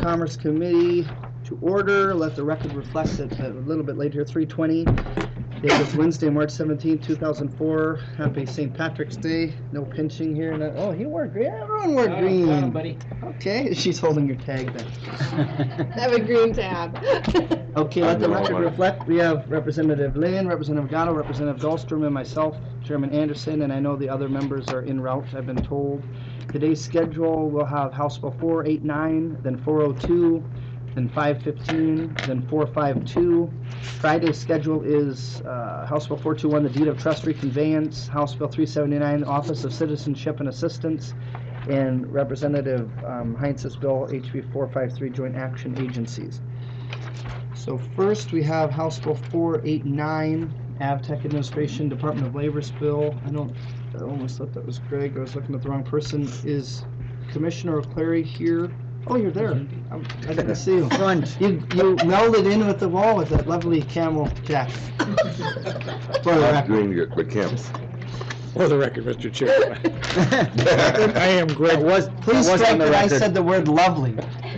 Commerce Committee to order. Let the record reflect that a little bit later, 3:20. It was Wednesday, March 17, 2004. Happy St. Patrick's Day. No pinching here. Oh, he wore green. Everyone wore green. Come on, buddy. Okay, she's holding your tag then. I have a green tab. Okay, let the record reflect. We have Representative Lynn, Representative Gatto, Representative Dahlstrom, and myself, Chairman Anderson, and I know the other members are en route, I've been told. Today's schedule, we'll have House Bill 489, then 402, then 515, then 452. Friday's schedule is House Bill 421, the Deed of Trust Reconveyance, House Bill 379, Office of Citizenship and Assistance, and Representative Heinz's bill, HB 453, Joint Action Agencies. So first we have House Bill 489, AvTech Administration, Department of Labor's bill. I almost thought that was Greg. I was looking at the wrong person. Is Commissioner O'Cleary here? Oh, you're there. I didn't see you. You melded in with the wall with that lovely camel jacket. For the record. Green, but Kim. For the record, Mr. Chair. I am Greg. Please strike that I said the word lovely.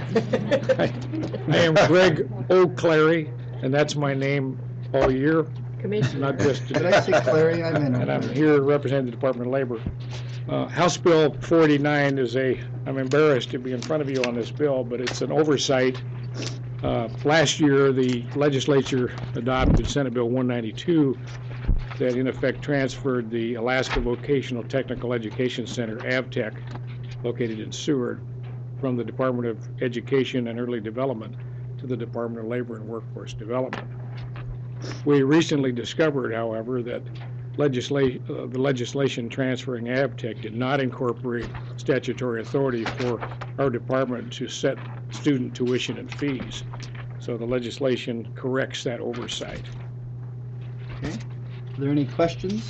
I am Greg O'Cleary, and that's my name all year. Commissioner. Not just. Did I say Clary? I meant And I'm here representing the Department of Labor. House Bill 489 is I'm embarrassed to be in front of you on this bill, but it's an oversight. Last year, the legislature adopted Senate Bill 192 that in effect transferred the Alaska Vocational Technical Education Center, AvTech, located in Seward, from the Department of Education and Early Development to the Department of Labor and Workforce Development. We recently discovered, however, that the legislation transferring AvTech did not incorporate statutory authority for our department to set student tuition and fees. So the legislation corrects that oversight. Okay. Are there any questions?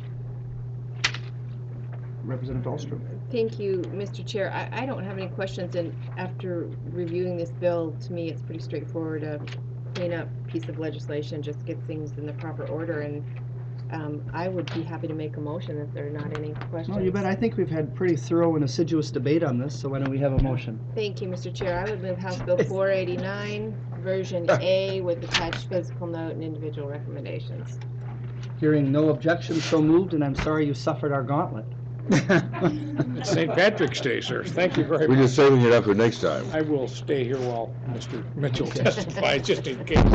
Representative Dahlstrom. Thank you, Mr. Chair. I don't have any questions, and after reviewing this bill, to me, it's pretty straightforward. A clean-up piece of legislation, just get things in the proper order, and I would be happy to make a motion if there are not any questions. No, you bet. I think we've had pretty thorough and assiduous debate on this, so why don't we have a motion? Thank you, Mr. Chair. I would move House Bill 489, version A, with attached physical note and individual recommendations. Hearing no objection, so moved, and I'm sorry you suffered our gauntlet. It's St. Patrick's Day, sir. Thank you very much. We're just saving it up for next time. I will stay here while Mr. Mitchell testifies, just in case.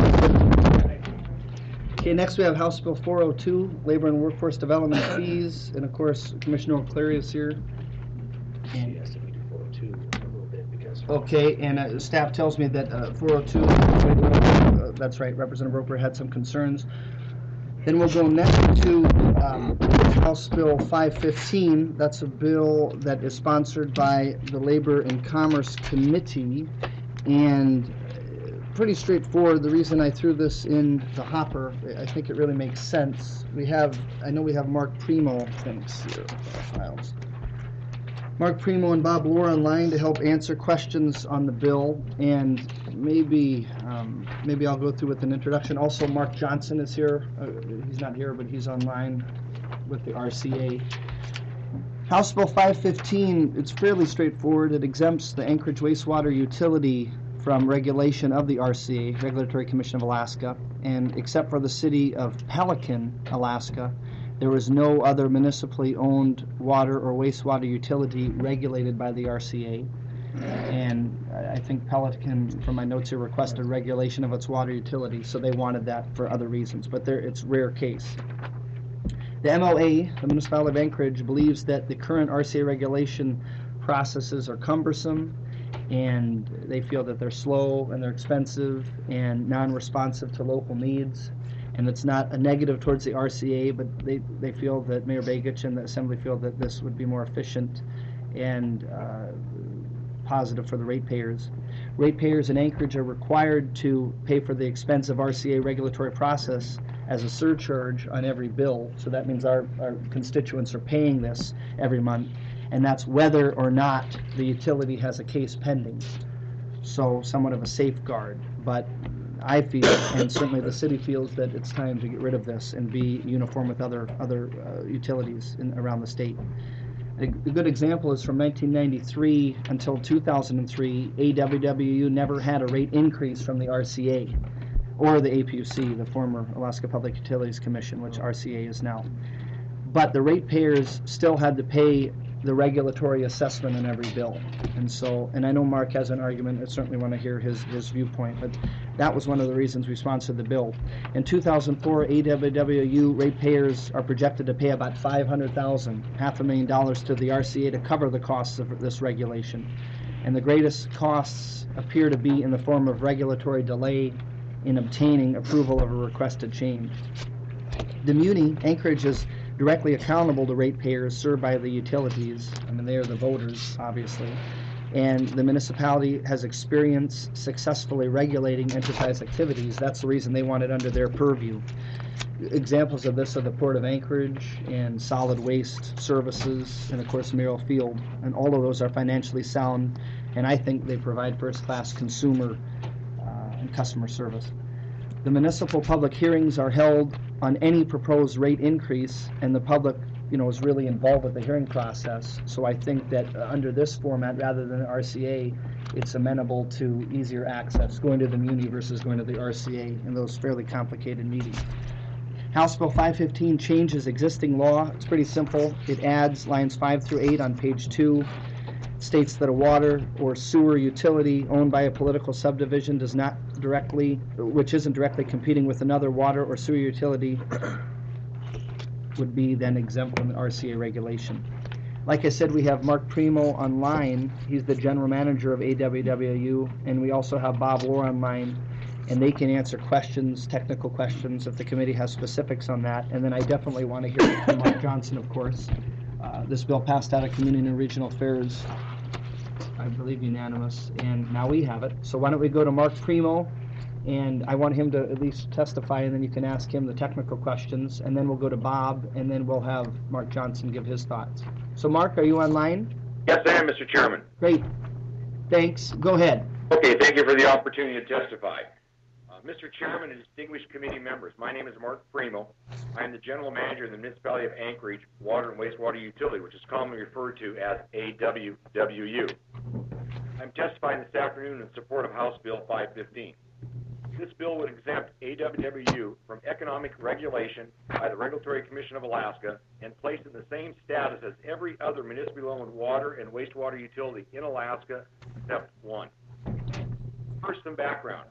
Okay, next we have House Bill 402, Labor and Workforce Development Fees, and of course, Commissioner O'Cleary is here. She has to be 402 a little bit because. Okay, and staff tells me that 402, that's right, Representative Roper had some concerns. Then we'll go next to House Bill 515. That's a bill that is sponsored by the Labor and Commerce Committee, and pretty straightforward. The reason I threw this in the hopper, I think it really makes sense. I know we have Mark Primo, thanks, here, files. Mark Primo and Bob Lohr online to help answer questions on the bill, and maybe I'll go through with an introduction. Also, Mark Johnson is here. He's not here, but he's online with the RCA. House Bill 515, it's fairly straightforward. It exempts the Anchorage wastewater utility from regulation of the RCA, Regulatory Commission of Alaska, and except for the city of Pelican, Alaska, there was no other municipally owned water or wastewater utility regulated by the RCA. And I think Pelican, from my notes here, requested regulation of its water utility, so they wanted that for other reasons, but it's rare case. The MLA, the Municipality of Anchorage, believes that the current RCA regulation processes are cumbersome, and they feel that they're slow and they're expensive and non-responsive to local needs. And it's not a negative towards the RCA, but they feel that Mayor Begich and the Assembly feel that this would be more efficient and positive for the ratepayers. Ratepayers in Anchorage are required to pay for the expense of RCA regulatory process as a surcharge on every bill. So that means our constituents are paying this every month, and that's whether or not the utility has a case pending. So somewhat of a safeguard, but I feel, and certainly the city feels, that it's time to get rid of this and be uniform with other utilities around the state. A good example is from 1993 until 2003, AWWU never had a rate increase from the RCA or the APUC, the former Alaska Public Utilities Commission, which RCA is now. But the ratepayers still had to pay the regulatory assessment in every bill. And I know Mark has an argument. I certainly want to hear his viewpoint, but that was one of the reasons we sponsored the bill. In 2004, AWWU ratepayers are projected to pay about $500,000, $500,000 to the RCA to cover the costs of this regulation. And the greatest costs appear to be in the form of regulatory delay in obtaining approval of a requested change. The Muni, Anchorage, is directly accountable to ratepayers served by the utilities. I mean, they are the voters, obviously. And the municipality has experience successfully regulating enterprise activities. That's the reason they want it under their purview. Examples of this are the Port of Anchorage and Solid Waste Services, and of course Merrill Field. And all of those are financially sound, and I think they provide first-class consumer and customer service. The municipal public hearings are held on any proposed rate increase, and the public, is really involved with the hearing process. So I think that under this format, rather than the RCA, it's amenable to easier access, going to the Muni versus going to the RCA in those fairly complicated meetings. House Bill 515 changes existing law. It's pretty simple. It adds lines 5 through 8 on page 2. States that a water or sewer utility owned by a political subdivision which isn't directly competing with another water or sewer utility, would be then exempt from the RCA regulation. Like I said, we have Mark Primo online. He's the general manager of AWWU, and we also have Bob Lohr online, and they can answer questions, technical questions, if the committee has specifics on that. And then I definitely want to hear from Mark Johnson, of course. This bill passed out of Community and Regional Affairs, I believe unanimous, and now we have it. So why don't we go to Mark Primo, and I want him to at least testify, and then you can ask him the technical questions, and then we'll go to Bob, and then we'll have Mark Johnson give his thoughts. So Mark, are you online? Yes, I am, Mr. Chairman. Great. Thanks. Go ahead. Okay, thank you for the opportunity to testify. Mr. Chairman and distinguished committee members, my name is Mark Primo. I am the General Manager of the Municipality of Anchorage Water and Wastewater Utility, which is commonly referred to as AWWU. I'm testifying this afternoon in support of House Bill 515. This bill would exempt AWWU from economic regulation by the Regulatory Commission of Alaska and place it in the same status as every other municipally owned water and wastewater utility in Alaska except one. First, some background.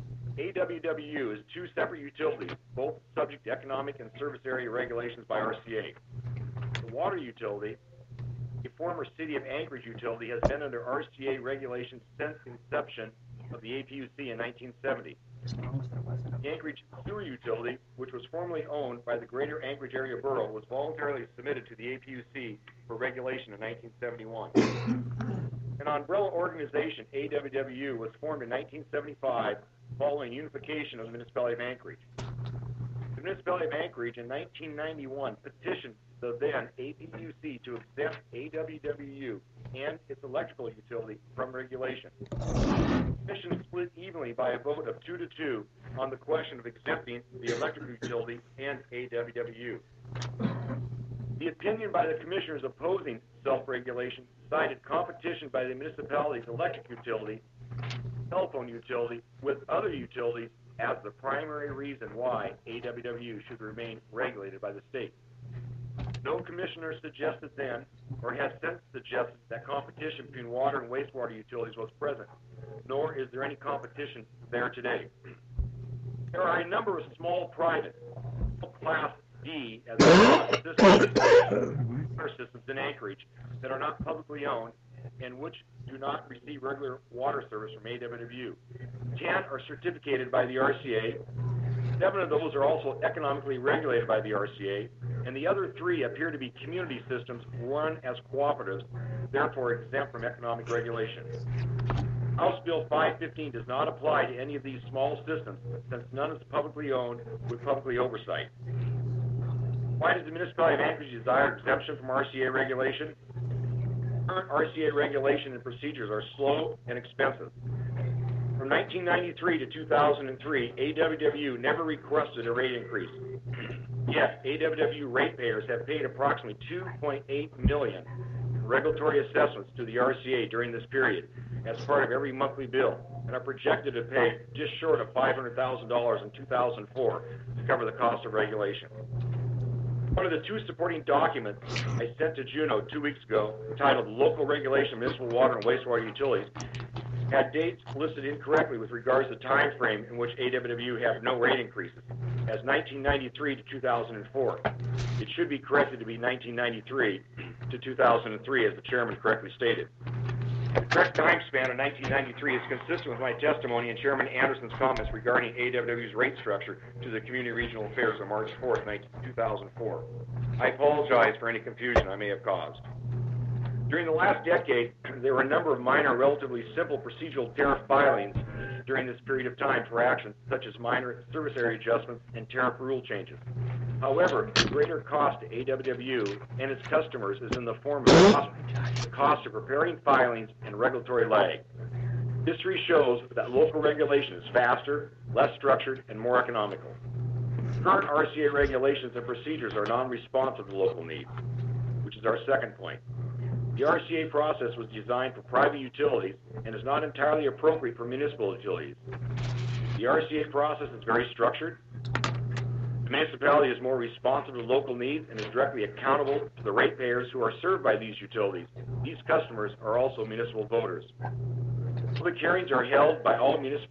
AWWU is two separate utilities, both subject to economic and service area regulations by RCA. The water utility, a former City of Anchorage utility, has been under RCA regulations since the inception of the APUC in 1970. The Anchorage Sewer Utility, which was formerly owned by the Greater Anchorage Area Borough, was voluntarily submitted to the APUC for regulation in 1971. An umbrella organization, AWWU, was formed in 1975 following unification of the Municipality of Anchorage. The Municipality of Anchorage in 1991 petitioned the then APUC to exempt AWWU and its electrical utility from regulation. The petition split evenly by a vote of 2-2 on the question of exempting the electrical utility and AWWU. The opinion by the commissioners opposing self-regulation cited competition by the municipality's electric utility, telephone utility, with other utilities as the primary reason why AWWU should remain regulated by the state. No commissioner suggested then, or has since suggested, that competition between water and wastewater utilities was present, nor is there any competition there today. There are a number of small private, Class D, as systems in Anchorage that are not publicly owned and which do not receive regular water service from AWWU. 10 are certificated by the RCA. 7 of those are also economically regulated by the RCA, and the other 3 appear to be community systems run as cooperatives, therefore exempt from economic regulation. House Bill 515 does not apply to any of these small systems, since none is publicly owned with publicly oversight. Why does the Municipality of Anchorage desire exemption from RCA regulation? Current RCA regulation and procedures are slow and expensive. From 1993 to 2003, AWWU never requested a rate increase. Yet, AWWU ratepayers have paid approximately $2.8 million regulatory assessments to the RCA during this period as part of every monthly bill and are projected to pay just short of $500,000 in 2004 to cover the cost of regulation. One of the two supporting documents I sent to Juneau 2 weeks ago, titled Local Regulation of Municipal Water and Wastewater Utilities, had dates listed incorrectly with regards to the time frame in which AWW had no rate increases, as 1993 to 2004. It should be corrected to be 1993 to 2003, as the chairman correctly stated. The correct time span of 1993 is consistent with my testimony and Chairman Anderson's comments regarding AWW's rate structure to the Community Regional Affairs on March 4th, 2004. I apologize for any confusion I may have caused. During the last decade, there were a number of minor, relatively simple procedural tariff filings during this period of time for actions such as minor service area adjustments and tariff rule changes. However, the greater cost to AWW and its customers is in the form of the cost of preparing filings and regulatory lag. History shows that local regulation is faster, less structured, and more economical. Current RCA regulations and procedures are non-responsive to local needs, which is our second point. The RCA process was designed for private utilities and is not entirely appropriate for municipal utilities. The RCA process is very structured. The municipality is more responsive to local needs and is directly accountable to the ratepayers who are served by these utilities. These customers are also municipal voters. Public hearings are held by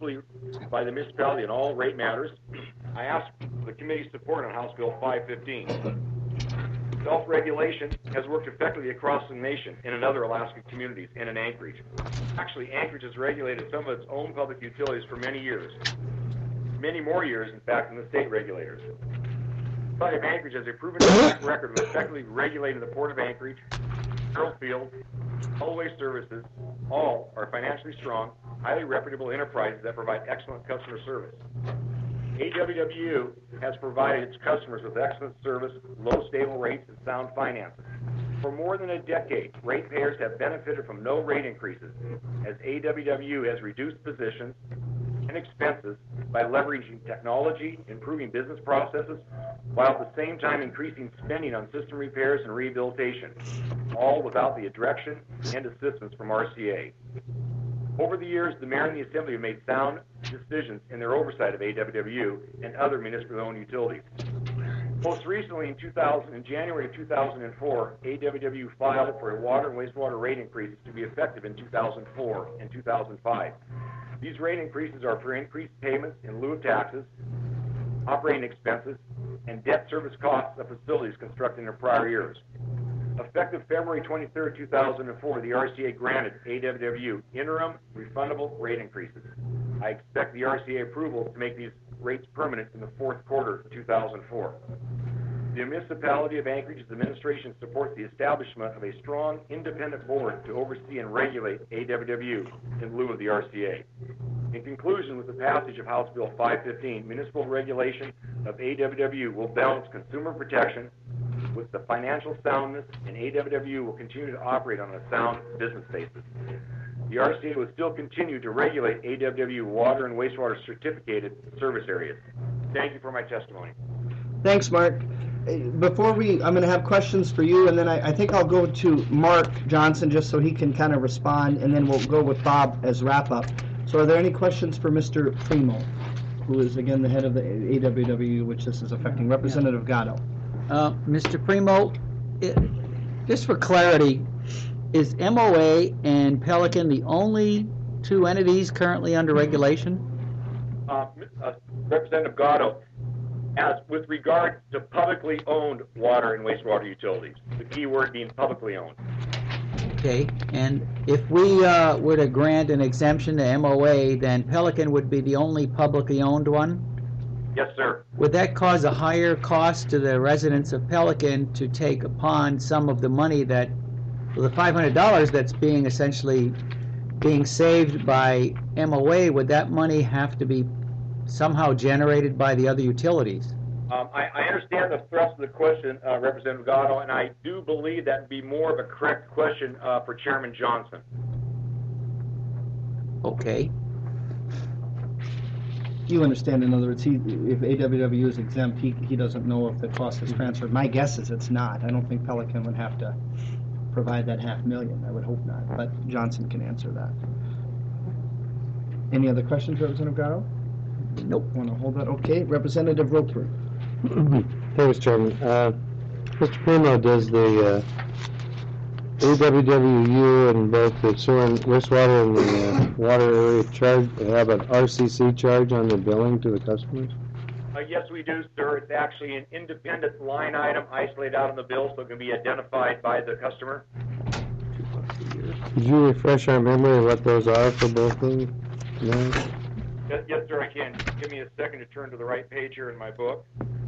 the municipality in all rate matters. I ask for the committee's support on House Bill 515. Self-regulation has worked effectively across the nation and in other Alaskan communities and in Anchorage. Actually, Anchorage has regulated some of its own public utilities for many years. Many more years, in fact, than the state regulators. The County of Anchorage has a proven track record of effectively regulating the Port of Anchorage, Harold Field, Solid Waste Services. All are financially strong, highly reputable enterprises that provide excellent customer service. AWW has provided its customers with excellent service, low stable rates, and sound finances. For more than a decade, ratepayers have benefited from no rate increases, as AWW has reduced positions and expenses by leveraging technology, improving business processes, while at the same time increasing spending on system repairs and rehabilitation, all without the direction and assistance from RCA. Over the years, the mayor and the assembly have made sound decisions in their oversight of AWW and other municipally-owned utilities. Most recently, in January of 2004, AWW filed for a water and wastewater rate increases to be effective in 2004 and 2005. These rate increases are for increased payments in lieu of taxes, operating expenses, and debt service costs of facilities constructed in the prior years. Effective February 23, 2004, the RCA granted AWW interim refundable rate increases. I expect the RCA approval to make these rates permanent in the fourth quarter of 2004. The municipality of Anchorage's administration supports the establishment of a strong, independent board to oversee and regulate AWW in lieu of the RCA. In conclusion, with the passage of House Bill 515, municipal regulation of AWW will balance consumer protection with the financial soundness, and AWW will continue to operate on a sound business basis. The RCA will still continue to regulate AWW water and wastewater certificated service areas. Thank you for my testimony. Thanks, Mark. I'm going to have questions for you, and then I think I'll go to Mark Johnson just so he can kind of respond, and then we'll go with Bob as wrap-up. So are there any questions for Mr. Primo, who is, again, the head of the AWW, which this is affecting? Representative Gatto. Mr. Primo, just for clarity, is MOA and Pelican the only two entities currently under regulation? Representative Gatto, as with regard to publicly owned water and wastewater utilities, the key word being publicly owned. Okay, and if we were to grant an exemption to MOA, then Pelican would be the only publicly owned one? Yes, sir. Would that cause a higher cost to the residents of Pelican to take upon some of the money that, the $500 that's being essentially being saved by MOA, would that money have to be somehow generated by the other utilities? I understand the thrust of the question, Representative Gatto, and I do believe that would be more of a correct question for Chairman Johnson. Okay. You understand, in other words, if AWW is exempt, he doesn't know if the cost is transferred. My guess is it's not. I don't think Pelican would have to provide that $500,000. I would hope not, but Johnson can answer that. Any other questions, Representative Garo? Nope. Want to hold that? Okay, Representative Roper. Thanks, Chairman. Mr. Primo, does the AWWU and both the sewer and wastewater and the water area charge have an RCC charge on the billing to the customers? Yes, we do, sir. It's actually an independent line item isolated out on the bill, so it can be identified by the customer. Could you refresh our memory of what those are for both of them? No? Yes, sir, I can. Give me a second to turn to the right page here in my book.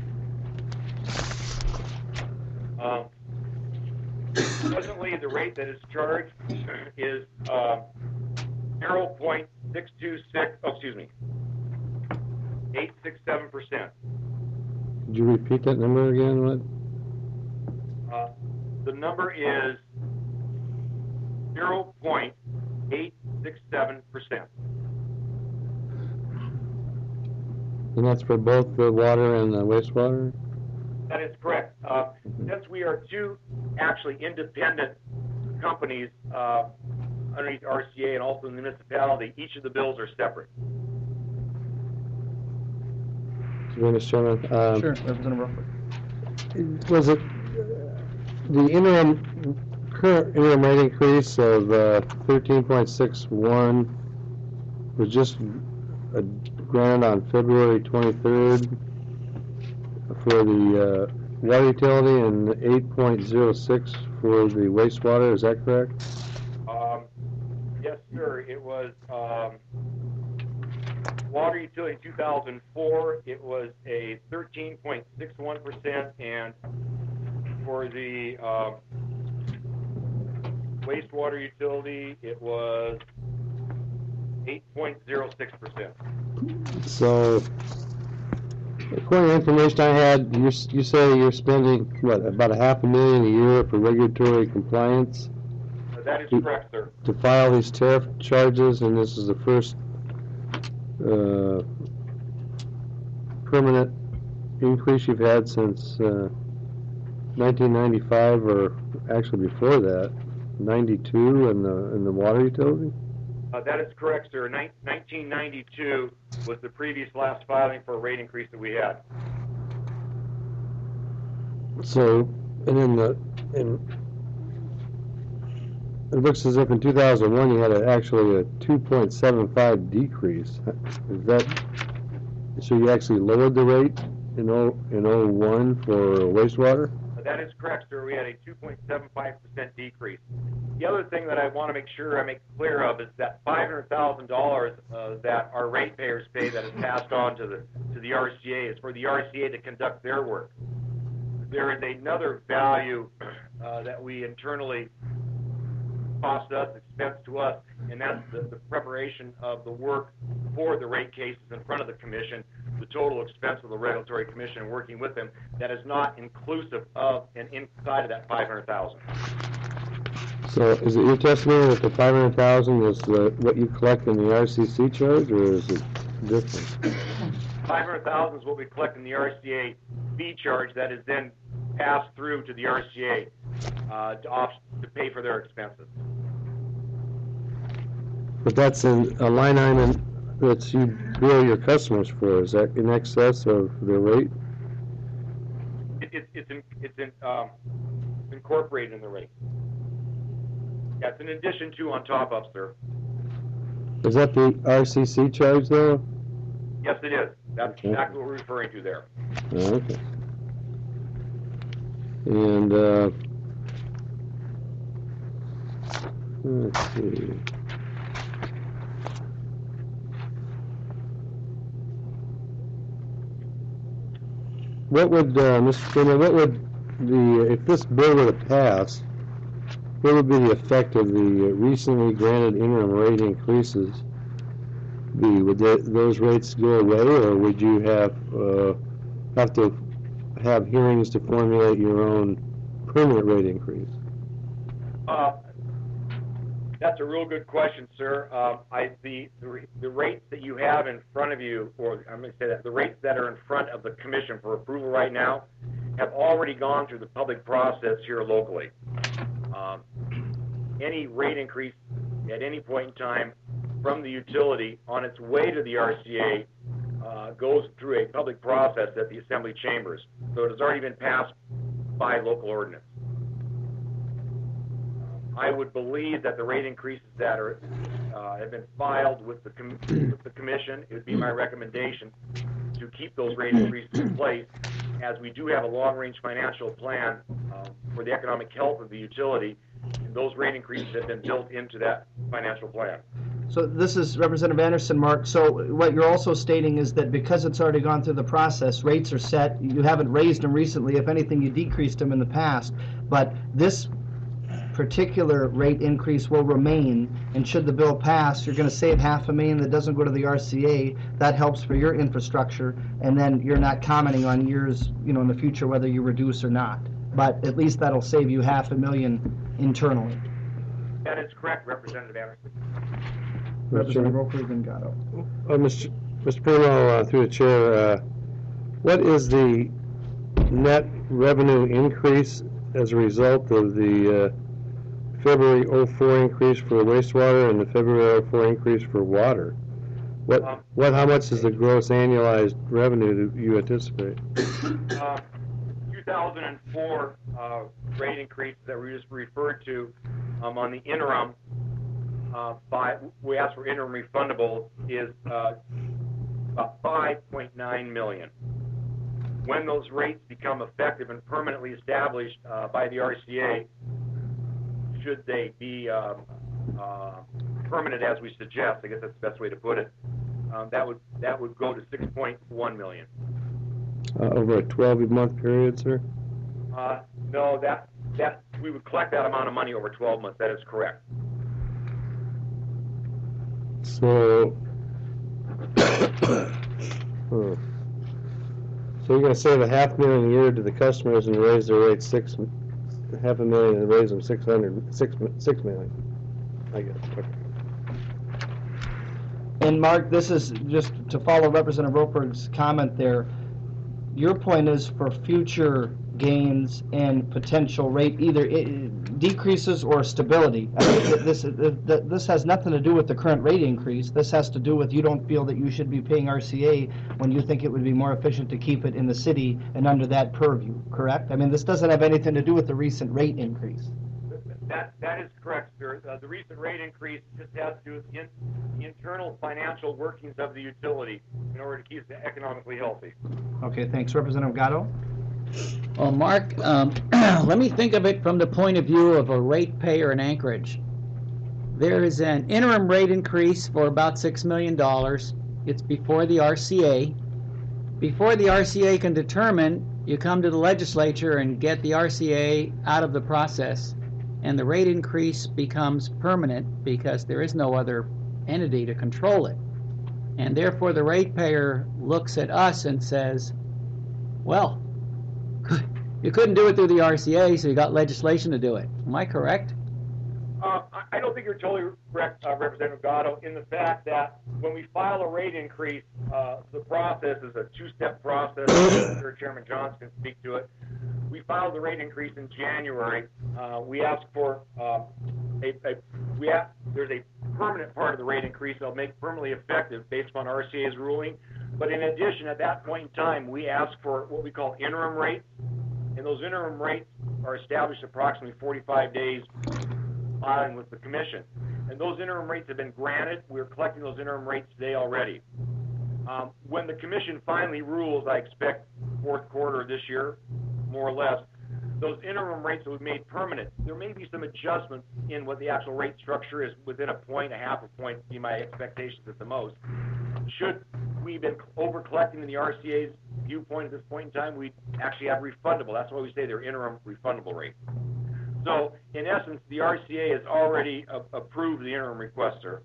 Presently, the rate that is charged is 867%. Could you repeat that number again? What? The number is 0.867%. And that's for both the water and the wastewater? That is correct. Since we are two actually independent companies underneath RCA and also the municipality, each of the bills are separate. Mr. Chairman, Sure, Representative Roper. was it the current interim rate increase of 13.61 was just granted on February 23rd for the water utility and 8.06 for the wastewater? Is that correct? Yes, sir. It was water utility in 2004. It was a 13.61%, and for the wastewater utility, it was 8.06%. So, according to information I had, you say you're spending, what, about $500,000 a year for regulatory compliance? That is correct, sir. To file these tariff charges, and this is the first permanent increase you've had since 1995, or actually before that, 92 in the water utility? That is correct, sir. 1992 was the previous last filing for a rate increase that we had. So, and it looks as if in 2001 you had actually a 2.75 decrease. Is that, so you actually lowered the rate in 01 for wastewater? That is correct, sir. We had a 2.75% decrease. The other thing that I want to make sure I make clear of is that $500,000 that our ratepayers pay that is passed on to the RCA is for the RCA to conduct their work. There is another value that we internally cost us, expense to us, and that's the preparation of the work for the rate cases in front of the commission, the total expense of the regulatory commission and working with them. That is not inclusive of and inside of that $500,000. So is it your testimony that the $500,000 is what you collect in the RCC charge, or is it different? $500,000 is what we collect in the RCA fee charge that is then passed through to the RCA to pay for their expenses. But that's in a line item that you bill your customers for. Is that in excess of their rate? It's incorporated in the rate. Yeah, it's an addition to on top of, sir. Is that the RCC charge, though? Yes, it is. That's exactly what we're referring to there. Oh, okay. And let's see. What would, Mr. Chairman, what would if this bill were to pass, what would be the effect of the recently granted interim rate increases be? Would those rates go away, or would you have to have hearings to formulate your own permanent rate increase? That's a real good question, sir. The rates that you have in front of you, or I'm going to say that the rates that are in front of the commission for approval right now have already gone through the public process here locally. any rate increase at any point in time from the utility on its way to the RCA goes through a public process at the Assembly Chambers. So it has already been passed by local ordinance. I would believe that the rate increases that are have been filed with the commission, it would be my recommendation to keep those rate increases in place, as we do have a long-range financial plan for the economic health of the utility, and those rate increases have been built into that financial plan. So this is Representative Anderson, Mark. So what you're also stating is that because it's already gone through the process, rates are set. You haven't raised them recently. If anything, you decreased them in the past. But this particular rate increase will remain, and should the bill pass, you're going to save $500,000 that doesn't go to the RCA. That helps for your infrastructure, and then you're not commenting on years, in the future whether you reduce or not. But at least that'll save you $500,000 internally. That is correct, Representative Anderson. Representative Roper Gatto. Mr. Primo, through the chair, what is the net revenue increase as a result of the February 04 increase for wastewater and the February 04 increase for water? How much is the gross annualized revenue that you anticipate? 2004 rate increase that we just referred to on the interim, we asked for interim refundable, is about $5.9 million. When those rates become effective and permanently established by the RCA, should they be permanent as we suggest, I guess that's the best way to put it, that would go to $6.1 million. Over a 12-month period, sir? No, that we would collect that amount of money over 12 months. That is correct. So, so you're going to save $500,000 a year to the customers and raise their rates $500,000 and raise them $6 million. I guess. Okay. And Mark, this is just to follow Representative Roper's comment there. Your point is for future gains and potential rate either decreases or stability. I mean, this has nothing to do with the current rate increase. This has to do with you don't feel that you should be paying RCA when you think it would be more efficient to keep it in the city and under that purview, correct? I mean, this doesn't have anything to do with the recent rate increase. That is correct, sir. The recent rate increase just has to do with the internal financial workings of the utility in order to keep it economically healthy. Okay, thanks. Representative Gatto? Well, Mark, let me think of it from the point of view of a ratepayer in Anchorage. There is an interim rate increase for about $6 million. It's before the RCA. Before the RCA can determine, you come to the legislature and get the RCA out of the process, and the rate increase becomes permanent because there is no other entity to control it. And therefore the ratepayer looks at us and says, well, you couldn't do it through the RCA, so you got legislation to do it. Am I correct? I don't think you're totally correct, Representative Gatto, in the fact that when we file a rate increase, the process is a two-step process. I'm sure Chairman Johnson can speak to it. We filed the rate increase in January. We asked for there's a permanent part of the rate increase that'll make permanently effective based upon RCA's ruling. But in addition, at that point in time, we asked for what we call interim rates, and those interim rates are established approximately 45 days filing with the commission. And those interim rates have been granted. We're collecting those interim rates today already. When the commission finally rules, I expect fourth quarter of this year, more or less, those interim rates will be made permanent. There may be some adjustments in what the actual rate structure is within a point, a half a point, be my expectations at the most. Should we've been over collecting in the RCA's viewpoint at this point in time, we actually have refundable. That's why we say they're interim refundable rates. So, in essence, the RCA has already approved the interim request, sir.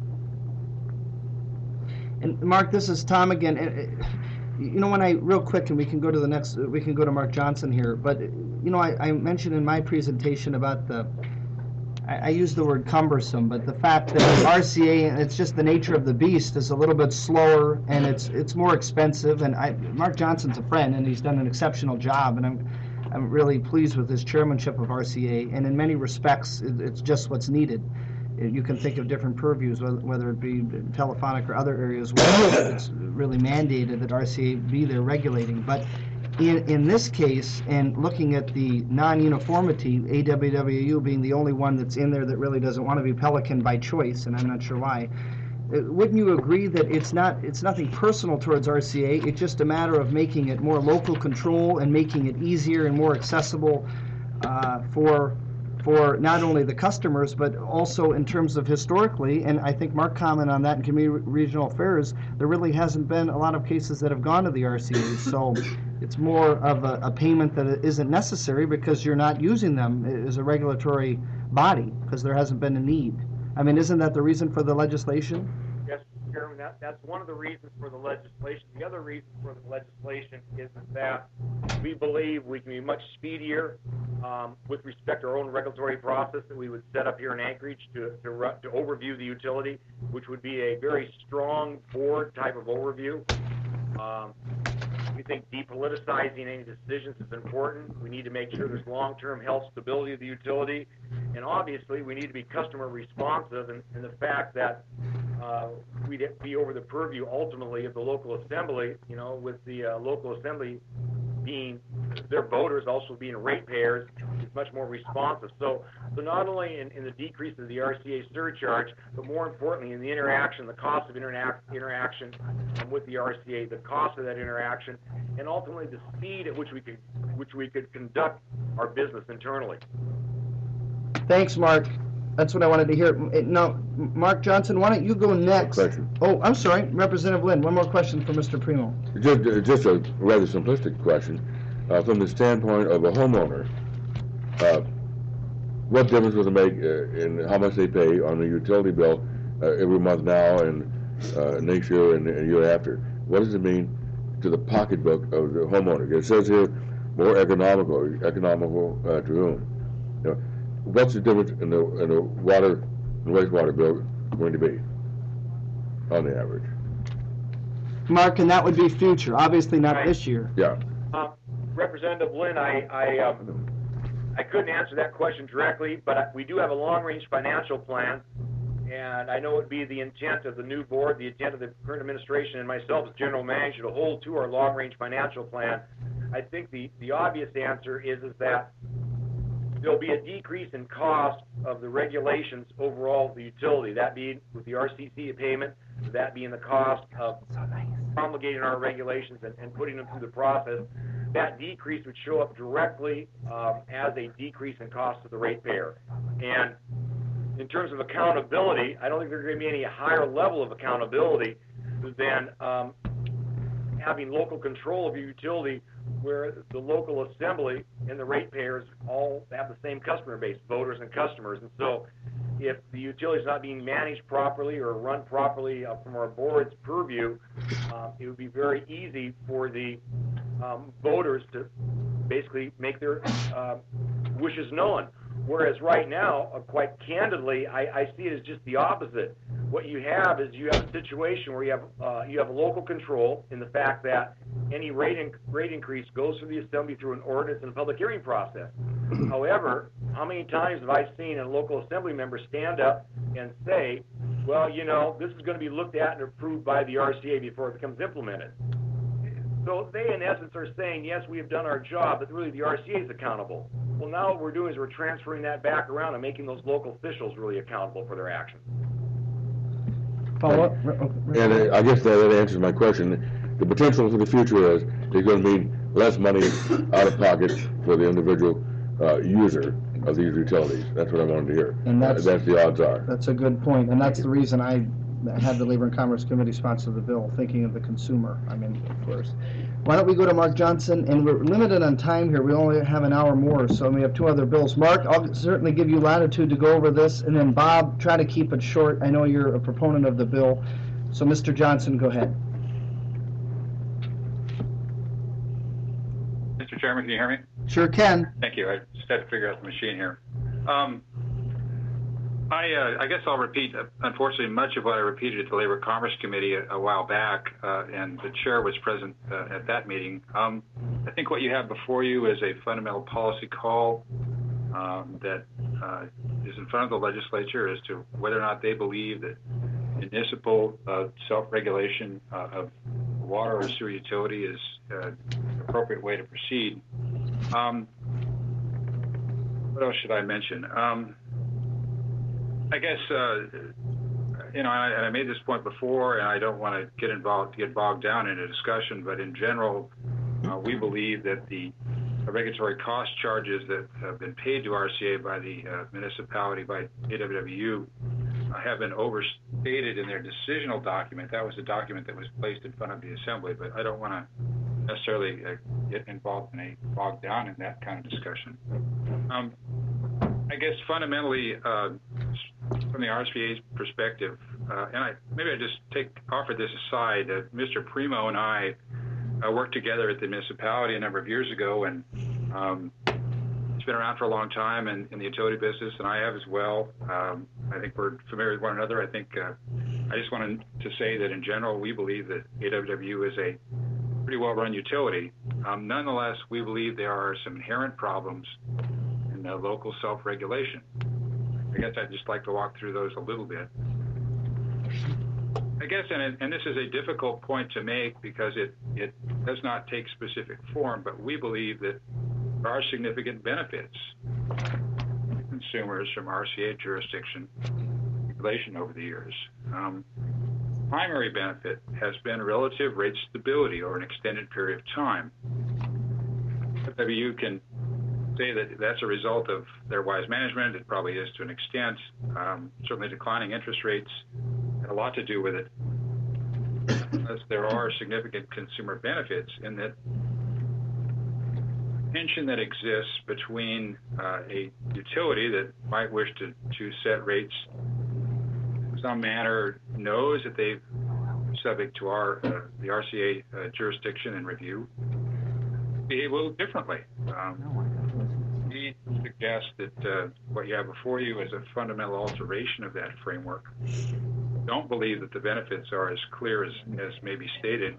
And Mark, this is Tom again. Real quick, and we can go to Mark Johnson here, but, I mentioned in my presentation about I use the word cumbersome, but the fact that RCA, it's just the nature of the beast, is a little bit slower and it's more expensive. And Mark Johnson's a friend and he's done an exceptional job. And I'm really pleased with his chairmanship of RCA, and in many respects, it's just what's needed. You can think of different purviews, whether it be telephonic or other areas where it's really mandated that RCA be there regulating. But in this case, and looking at the non-uniformity, AWWU being the only one that's in there that really doesn't want to be Pelican by choice, and I'm not sure why, wouldn't you agree that it's nothing personal towards RCA, it's just a matter of making it more local control and making it easier and more accessible for not only the customers, but also in terms of historically, and I think Mark commented on that in Community Regional Affairs, there really hasn't been a lot of cases that have gone to the RCA, so it's more of a payment that isn't necessary because you're not using them as a regulatory body, because there hasn't been a need. I mean, isn't that the reason for the legislation? Yes, Chairman, that's one of the reasons for the legislation. The other reason for the legislation is that we believe we can be much speedier with respect to our own regulatory process that we would set up here in Anchorage to overview the utility, which would be a very strong board type of overview. We think depoliticizing any decisions is important. We need to make sure there's long-term health stability of the utility. And obviously, we need to be customer responsive in the fact that we'd be over the purview ultimately of the local assembly, with the local assembly being, their voters also being ratepayers, is much more responsive. So not only in the decrease of the RCA surcharge, but more importantly in the interaction, the cost of interaction with the RCA, the cost of that interaction, and ultimately the speed at which we could conduct our business internally. Thanks, Mark. That's what I wanted to hear. Now, Mark Johnson, why don't you go next? Question. Oh, I'm sorry, Representative Lynn. One more question for Mr. Primo. Just a rather simplistic question. From the standpoint of a homeowner, what difference does it make in how much they pay on the utility bill every month now and next year and the year after? What does it mean to the pocketbook of the homeowner? It says here more economical to whom? What's the difference in the water and wastewater bill going to be on the average? Mark, and that would be future, obviously not this year. Yeah. Representative Lynn, I couldn't answer that question directly, but we do have a long-range financial plan, and I know it would be the intent of the new board, the intent of the current administration and myself as general manager to hold to our long-range financial plan. I think the obvious answer is that there'll be a decrease in cost of the regulations overall of the utility, that being with the RCC payment, that being the cost of promulgating our regulations and putting them through the process. That decrease would show up directly as a decrease in cost to the ratepayer. And in terms of accountability, I don't think there's going to be any higher level of accountability than having local control of your utility, where the local assembly and the ratepayers all have the same customer base, voters and customers. And so if the utility is not being managed properly or run properly from our board's purview, it would be very easy for the voters to basically make their wishes known. Whereas right now, quite candidly, I see it as just the opposite. What you have is you have a situation where you have local control in the fact that any rate increase goes through the assembly through an ordinance and a public hearing process. However, how many times have I seen a local assembly member stand up and say, well, this is going to be looked at and approved by the RCA before it becomes implemented? So they, in essence, are saying, yes, we have done our job, but really the RCA is accountable. Well, now what we're doing is we're transferring that back around and making those local officials really accountable for their actions. Follow-up? And I guess that answers my question. The potential for the future is there's going to be less money out of pocket for the individual user of these utilities. That's what I wanted to hear. And that's the odds are. That's a good point, and that's the reason I had the Labor and Commerce Committee sponsor the bill, thinking of the consumer, of course. Why don't we go to Mark Johnson, and we're limited on time here. We only have an hour more, so we have two other bills. Mark, I'll certainly give you latitude to go over this, and then Bob, try to keep it short. I know you're a proponent of the bill. So Mr. Johnson, go ahead. Mr. Chairman, can you hear me? Sure can. Thank you. I just had to figure out the machine here. I guess I'll repeat, unfortunately, much of what I repeated at the Labor Commerce Committee a while back, and the chair was present at that meeting. I think what you have before you is a fundamental policy call that is in front of the legislature as to whether or not they believe that municipal self-regulation of water or sewer utility is an appropriate way to proceed. What else should I mention? I guess, and I made this point before, and I don't want to get bogged down in a discussion, but in general, we believe that the regulatory cost charges that have been paid to RCA by the municipality, by AWWU, have been overstated in their decisional document. That was the document that was placed in front of the Assembly, but I don't want to necessarily get bogged down in that kind of discussion. I guess fundamentally, from the RSVA's perspective, and maybe I just offer this aside. Mr. Primo and I worked together at the municipality a number of years ago, and he's been around for a long time in the utility business, and I have as well. I think we're familiar with one another. I think I just wanted to say that in general, we believe that AWW is a pretty well-run utility. Nonetheless, we believe there are some inherent problems in local self-regulation. I guess I'd just like to walk through those a little bit. I guess, and this is a difficult point to make because it does not take specific form, but we believe that there are significant benefits to consumers from RCA jurisdiction regulation over the years. Primary benefit has been relative rate stability over an extended period of time. AWU can say that that's a result of their wise management. It probably is to an extent. Certainly declining interest rates had a lot to do with it. As there are significant consumer benefits in that tension that exists between a utility that might wish to set rates in some manner, knows that they're subject to the RCA jurisdiction and review, behave a little differently. We suggest that what you have before you is a fundamental alteration of that framework. Don't believe that the benefits are as clear as may be stated.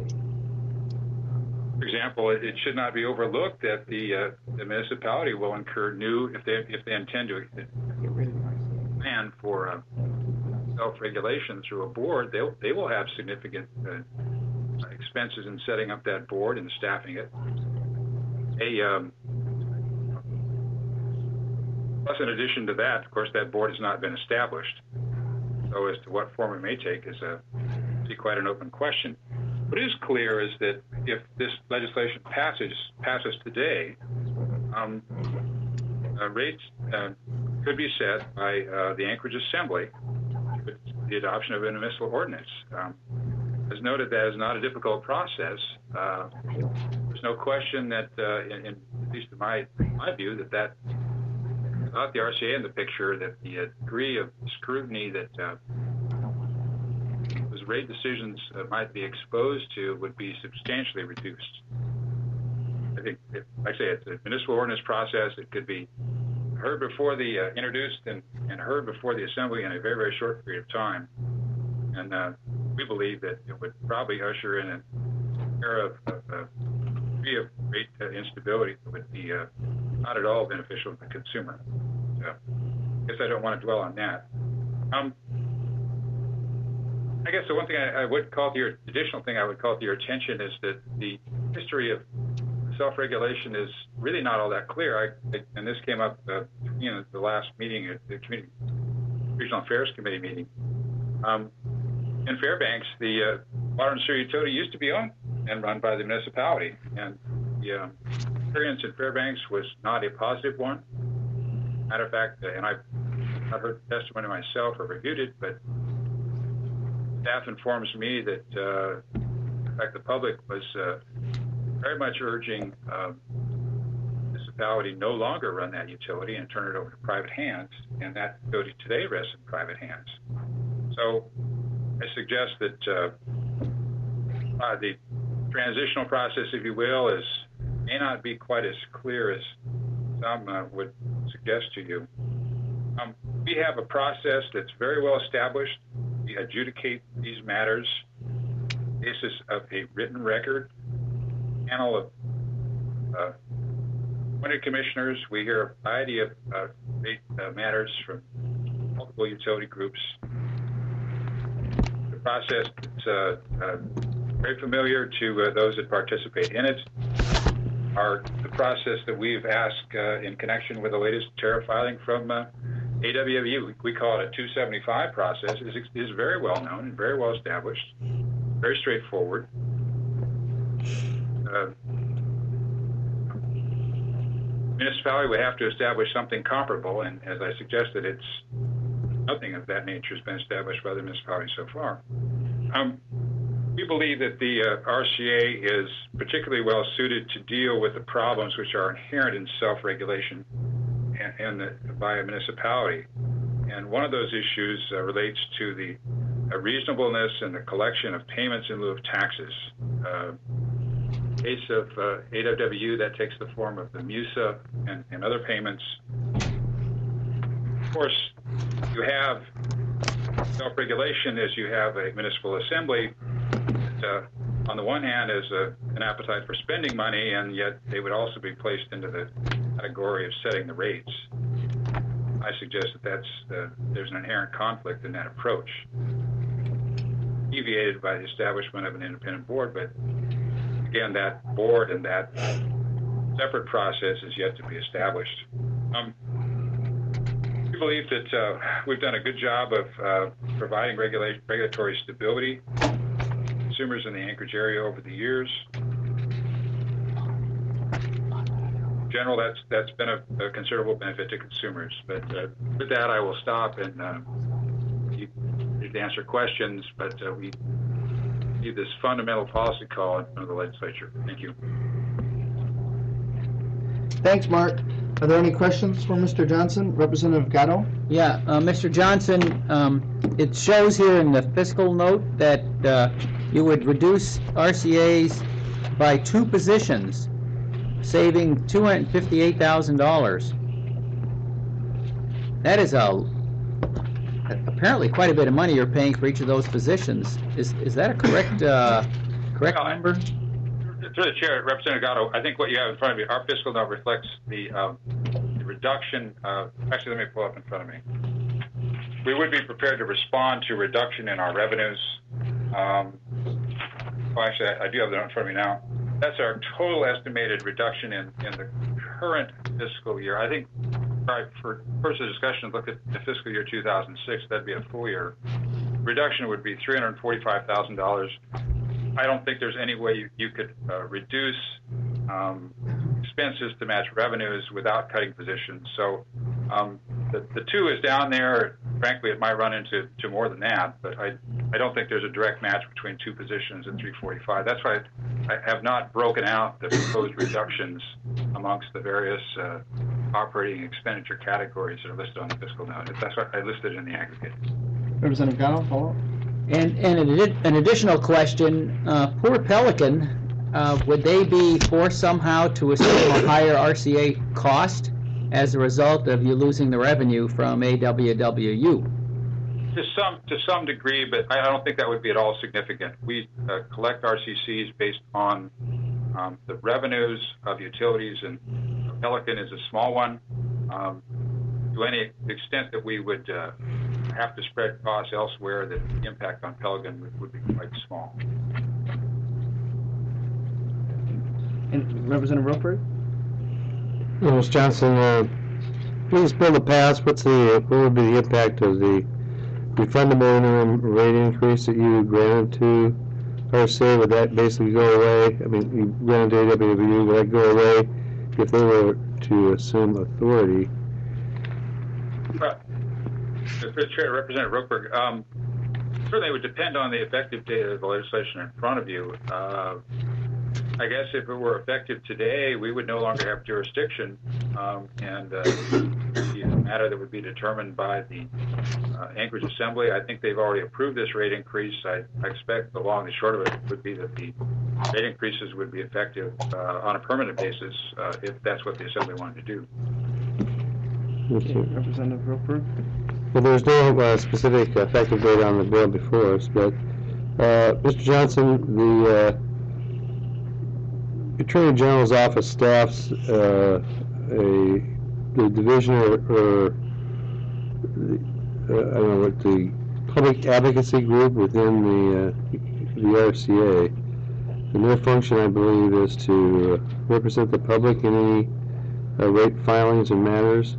For example, it should not be overlooked that the municipality will incur new, if they intend to plan for self-regulation through a board, they will have significant expenses in setting up that board and staffing it. Plus, in addition to that, of course, that board has not been established. So as to what form it may take is quite an open question. What is clear is that if this legislation passes today, rates could be set by the Anchorage Assembly with the adoption of an municipal ordinance. As noted, that is not a difficult process. There's no question that, at least in my view, that without the RCA in the picture, that the degree of scrutiny that those rate decisions might be exposed to would be substantially reduced. I think, like I say, it's a municipal ordinance process. It could be heard before the introduced and heard before the Assembly in a very, very short period of time. And we believe that it would probably usher in an era of rate instability that would be not at all beneficial to the consumer. So I guess I don't want to dwell on that. I guess the one thing I would call to your additional thing I would call to your attention is that the history of self-regulation is really not all that clear. And this came up, the last meeting at the Regional Affairs Committee meeting. In Fairbanks, the water and sewer utility used to be owned and run by the municipality, and the experience in Fairbanks was not a positive one. Matter of fact, and I've not heard the testimony myself or reviewed it, but staff informs me that, in fact, the public was very much urging the municipality no longer run that utility and turn it over to private hands, and that utility today rests in private hands. So I suggest that the transitional process, if you will, may not be quite as clear as some would suggest to you. We have a process that's very well established. We adjudicate these matters on the basis of a written record, panel of appointed commissioners. We hear a variety of matters from multiple utility groups. The process is very familiar to those that participate in it. The process that we've asked in connection with the latest tariff filing from AWWU, we call it a 275 process, is very well known and very well established, very straightforward. Municipality would have to establish something comparable, and as I suggested, nothing of that nature has been established by the municipality so far. We believe that the RCA is particularly well suited to deal with the problems which are inherent in self-regulation by a municipality. And one of those issues relates to the reasonableness and the collection of payments in lieu of taxes. In the case of AWW, that takes the form of the MUSA and other payments. Of course, you have self-regulation as you have a municipal assembly that, on the one hand, has an appetite for spending money, and yet they would also be placed into the category of setting the rates. I suggest that there's an inherent conflict in that approach, deviated by the establishment of an independent board, but again, that board and that separate process is yet to be established. We believe that we've done a good job of providing regulatory stability to consumers in the Anchorage area over the years. In general, that's been a considerable benefit to consumers. But with that, I will stop and you need to answer questions. But we need this fundamental policy call in front of the legislature. Thank you. Thanks, Mark. Are there any questions for Mr. Johnson? Representative Gatto? Yeah, Mr. Johnson, it shows here in the fiscal note that you would reduce RCA's by 2 positions, saving $258,000. That is apparently quite a bit of money you're paying for each of those positions. Is that a correct number? Through the chair, Representative Gatto, I think what you have in front of you, our fiscal note reflects the reduction. Actually, let me pull up in front of me. We would be prepared to respond to reduction in our revenues. Actually, I do have that in front of me now. That's our total estimated reduction in the current fiscal year. I think, for purpose of discussion, look at the fiscal year 2006. That'd be a full year. Reduction would be $345,000. I don't think there's any way you could reduce expenses to match revenues without cutting positions. So the 2 is down there. Frankly, it might run into more than that, but I don't think there's a direct match between 2 positions and 345. That's why I have not broken out the proposed reductions amongst the various operating expenditure categories that are listed on the fiscal note. That's what I listed in the aggregate. Representative Gatto, follow-up? And an additional question, poor Pelican, would they be forced somehow to assume a higher RCA cost as a result of you losing the revenue from AWWU? To some degree, but I don't think that would be at all significant. We collect RCCs based on the revenues of utilities, and Pelican is a small one. To any extent that we would have to spread costs elsewhere, that the impact on Pelican would be quite small. And Representative Roper? Mr. Johnson, please bill the past. What would be the impact of the refundable interim rate increase that you granted to RCA? Would that basically go away? I mean, you granted to AWWU, would that go away if they were to assume authority? Mr. Chair, Representative Roper, certainly it would depend on the effective date of the legislation in front of you. I guess if it were effective today, we would no longer have jurisdiction, and the matter that would be determined by the Anchorage Assembly. I think they've already approved this rate increase. I expect the long and short of it would be that the rate increases would be effective on a permanent basis if that's what the Assembly wanted to do. Okay. Representative Roper? Well, there's no specific effective date on the bill before us, but Mr. Johnson, the Attorney General's office staffs the division or I don't know what the public advocacy group within the RCA, and their function, I believe, is to represent the public in any rate filings and matters.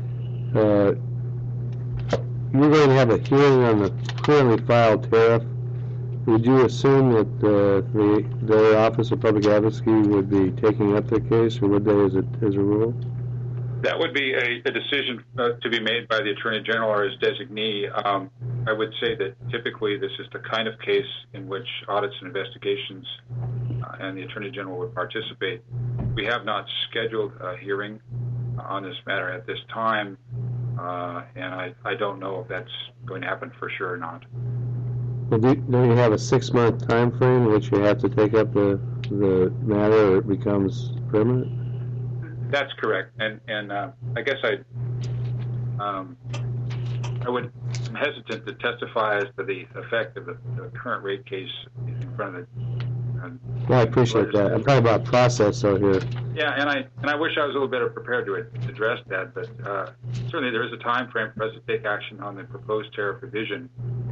You're going to have a hearing on the currently filed tariff. Would you assume that the Office of Public Advocacy would be taking up the case, or would they as a rule? That would be a decision to be made by the Attorney General or his designee. I would say that typically this is the kind of case in which audits and investigations and the Attorney General would participate. We have not scheduled a hearing on this matter at this time, and I don't know if that's going to happen for sure or not. Well, don't you have a 6-month time frame in which you have to take up the matter, or it becomes permanent? That's correct, and I guess I'm hesitant to testify as to the effect of the current rate case in front of the. Well, I appreciate that. I'm talking about process out here. Yeah, and I wish I was a little better prepared to address that, but certainly there is a time frame for us to take action on the proposed tariff revision.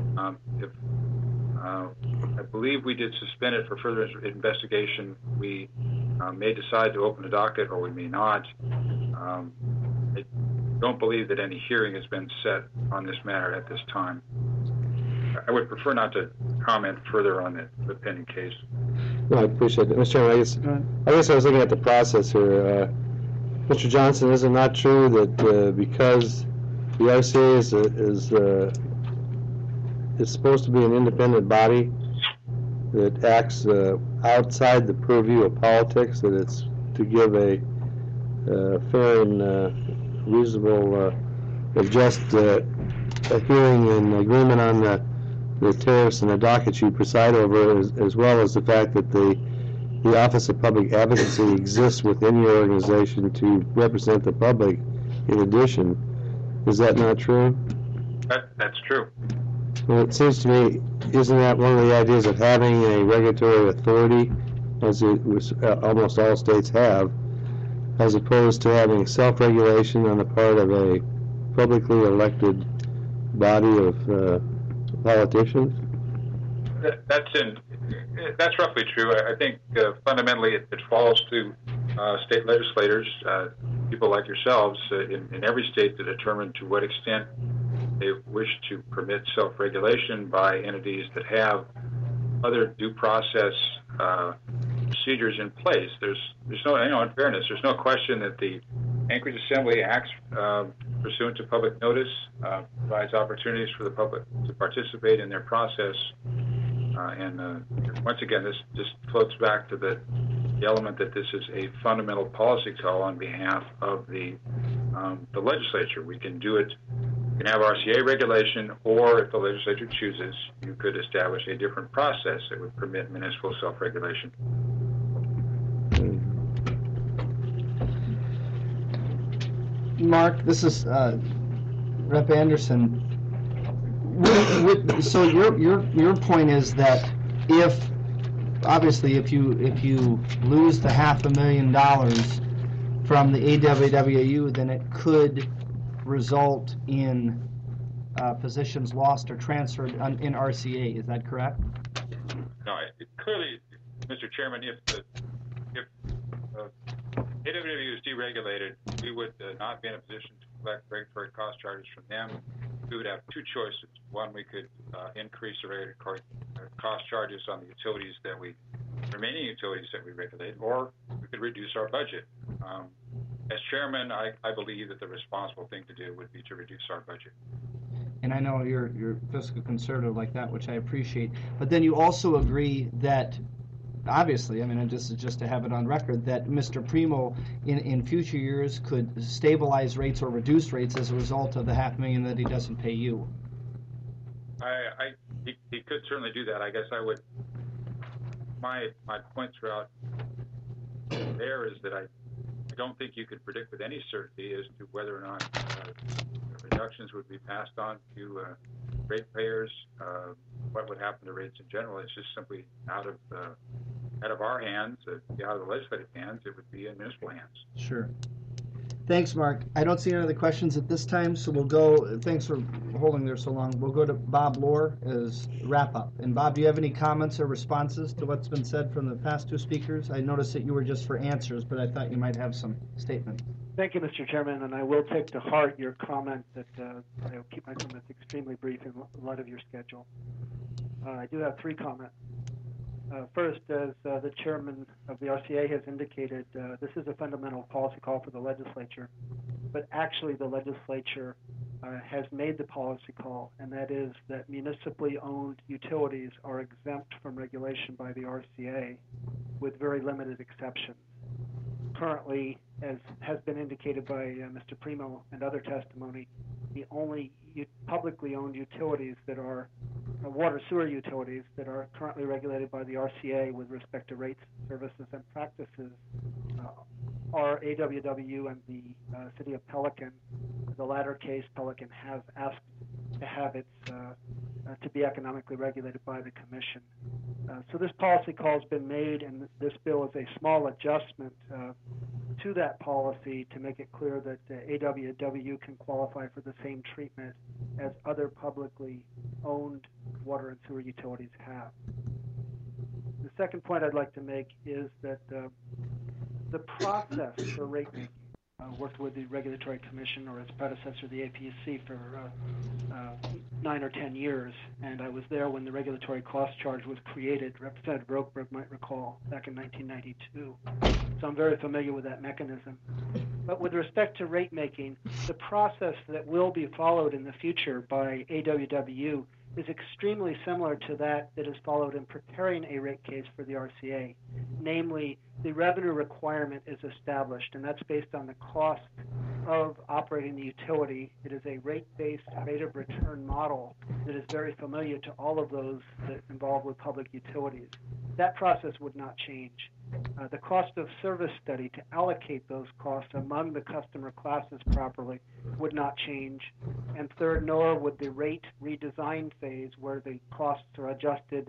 I believe we did suspend it for further investigation. We may decide to open a docket, or we may not. I don't believe that any hearing has been set on this matter at this time. I would prefer not to comment further on the pending case. No, I appreciate it. Mr. Chairman, I guess I was looking at the process here. Mr. Johnson, is it not true that because the RCA is supposed to be an independent body that acts outside the purview of politics, that it's to give a fair and reasonable, just a hearing and agreement on the tariffs and the docket you preside over, as well as the fact that the Office of Public Advocacy exists within your organization to represent the public in addition. Is that not true? That's true. Well, it seems to me, isn't that one of the ideas of having a regulatory authority, as almost all states have, as opposed to having self-regulation on the part of a publicly elected body of politicians? That's roughly true. I think fundamentally it falls to state legislators, people like yourselves in every state, to determine to what extent they wish to permit self-regulation by entities that have other due process procedures in place. There's no, in fairness, there's no question that the Anchorage Assembly acts pursuant to public notice, provides opportunities for the public to participate in their process, and once again, this just floats back to the element that this is a fundamental policy call on behalf of the legislature. We can do it. You can have RCA regulation, or if the legislature chooses, you could establish a different process that would permit municipal self-regulation. Mark, this is Rep. Anderson. So your point is that if you lose the $500,000 from the AWWU, then it could result in positions lost or transferred in RCA. Is that correct? No, clearly, Mr. Chairman, if AWWU is deregulated, we would not be in a position to collect regulatory cost charges from them. We would have two choices. One, we could increase the regulatory cost charges on the remaining utilities that we regulate, or we could reduce our budget. As chairman, I believe that the responsible thing to do would be to reduce our budget. And I know you're fiscal conservative like that, which I appreciate. But then you also agree that, obviously, I mean, and just to have it on record, that Mr. Primo in future years could stabilize rates or reduce rates as a result of the $500,000 that he doesn't pay you. He could certainly do that. I guess I would. My point throughout there is that I I don't think you could predict with any certainty as to whether or not reductions would be passed on to ratepayers. What would happen to rates in general? It's just simply out of our hands, out of the legislative hands. It would be in municipal hands. Sure. Thanks, Mark. I don't see any other questions at this time, so we'll go. Thanks for holding there so long. We'll go to Bob Lohr as wrap up. And Bob, do you have any comments or responses to what's been said from the past two speakers? I noticed that you were just for answers, but I thought you might have some statement. Thank you, Mr. Chairman, and I will take to heart your comment that I will keep my comments extremely brief in light of your schedule. I do have three comments. First, as the chairman of the RCA has indicated, this is a fundamental policy call for the legislature, but actually the legislature has made the policy call, and that is that municipally owned utilities are exempt from regulation by the RCA with very limited exceptions. Currently, as has been indicated by Mr. Primo and other testimony, the only publicly owned utilities that are water sewer utilities that are currently regulated by the RCA with respect to rates, services, and practices are AWW and the City of Pelican. The latter case, Pelican has asked to have its to be economically regulated by the Commission. So this policy call has been made, and this bill is a small adjustment to that policy to make it clear that AWW can qualify for the same treatment as other publicly owned water and sewer utilities have. The second point I'd like to make is that the process for rate making worked with the Regulatory Commission or its predecessor, the APC, for 9 or 10 years, and I was there when the regulatory cost charge was created. Representative Rokeberg might recall back in 1992. So I'm very familiar with that mechanism. But with respect to rate making, the process that will be followed in the future by AWW is extremely similar to that is followed in preparing a rate case for the RCA. Namely, the revenue requirement is established, and that's based on the cost of operating the utility. It is a rate-based rate of return model that is very familiar to all of those that involved with public utilities. That process would not change. The cost of service study to allocate those costs among the customer classes properly would not change. And third, nor would the rate redesign phase where the costs are adjusted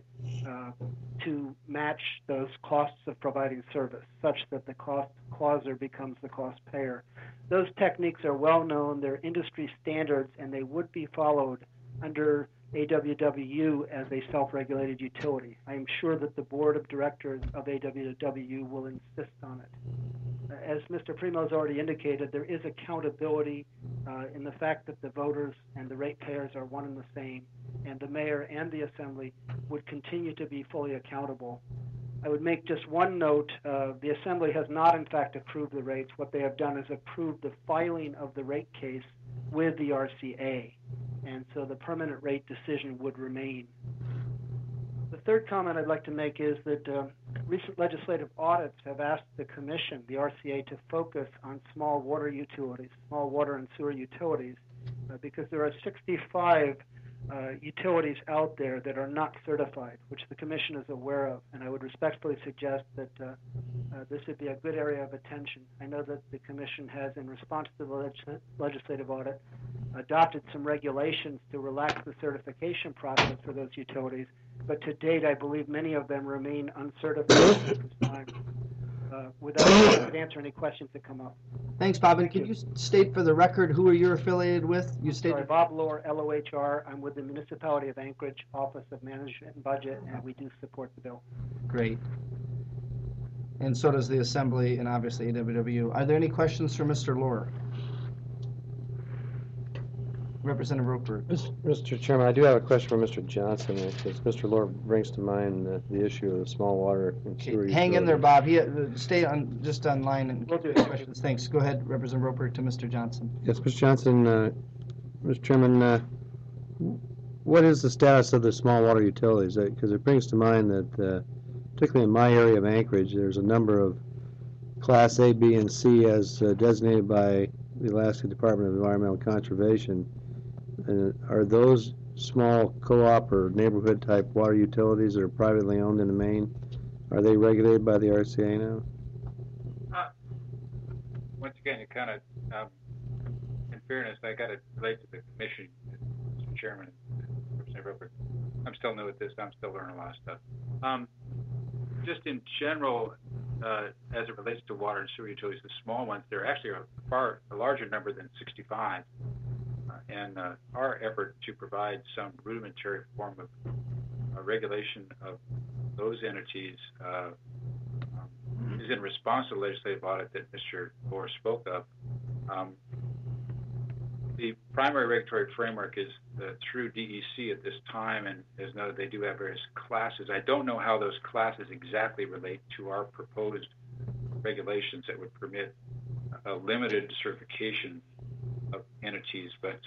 to match those costs of providing service, such that the cost causer becomes the cost payer. Those techniques are well known, they're industry standards, and they would be followed under AWW as a self-regulated utility. I am sure that the board of directors of AWW will insist on it. As Mr. Primo has already indicated, there is accountability in the fact that the voters and the ratepayers are one and the same, and the mayor and the assembly would continue to be fully accountable. I would make just one note. The assembly has not, in fact, approved the rates. What they have done is approved the filing of the rate case with the RCA, and so the permanent rate decision would remain. The third comment I'd like to make is that recent legislative audits have asked the Commission, the RCA, to focus on small water utilities, small water and sewer utilities, because there are 65 utilities out there that are not certified, which the Commission is aware of, and I would respectfully suggest that this would be a good area of attention. I know that the Commission has, in response to the legislative audit, adopted some regulations to relax the certification process for those utilities, but to date I believe many of them remain uncertified at this time. With that, I could answer any questions that come up. Thanks, Bob. And can you state for the record who are you affiliated with? You stated. Sorry, Bob Lohr, LOHR. I'm with the Municipality of Anchorage Office of Management and Budget, and we do support the bill. Great. And so does the Assembly and obviously AWW. Are there any questions for Mr. Lohr? Representative Rokeberg. Mr. Chairman, I do have a question for Mr. Johnson, because Mr. Lohr brings to mind the issue of the small water and sewer. Hang in there, Bob. Stay on just online and we'll do questions. Thanks. Go ahead, Representative Rokeberg, to Mr. Johnson. Yes, Mr. Johnson, Mr. Chairman, what is the status of the small water utilities? Because it brings to mind that, particularly in my area of Anchorage, there's a number of Class A, B, and C as designated by the Alaska Department of Environmental Conservation. Are those small co-op or neighborhood type water utilities that are privately owned in the main, are they regulated by the RCA now? once again, it kind of, in fairness, I got to relate to the commission, Mr. Chairman, Representative Roper. I'm still new at this. I'm still learning a lot of stuff. Just in general, as it relates to water and sewer utilities, the small ones, they're actually a larger number than 65. And our effort to provide some rudimentary form of regulation of those entities is in response to the legislative audit that Mr. Lohr spoke of. The primary regulatory framework is through DEC at this time, and as noted, they do have various classes. I don't know how those classes exactly relate to our proposed regulations that would permit a limited certification of entities, but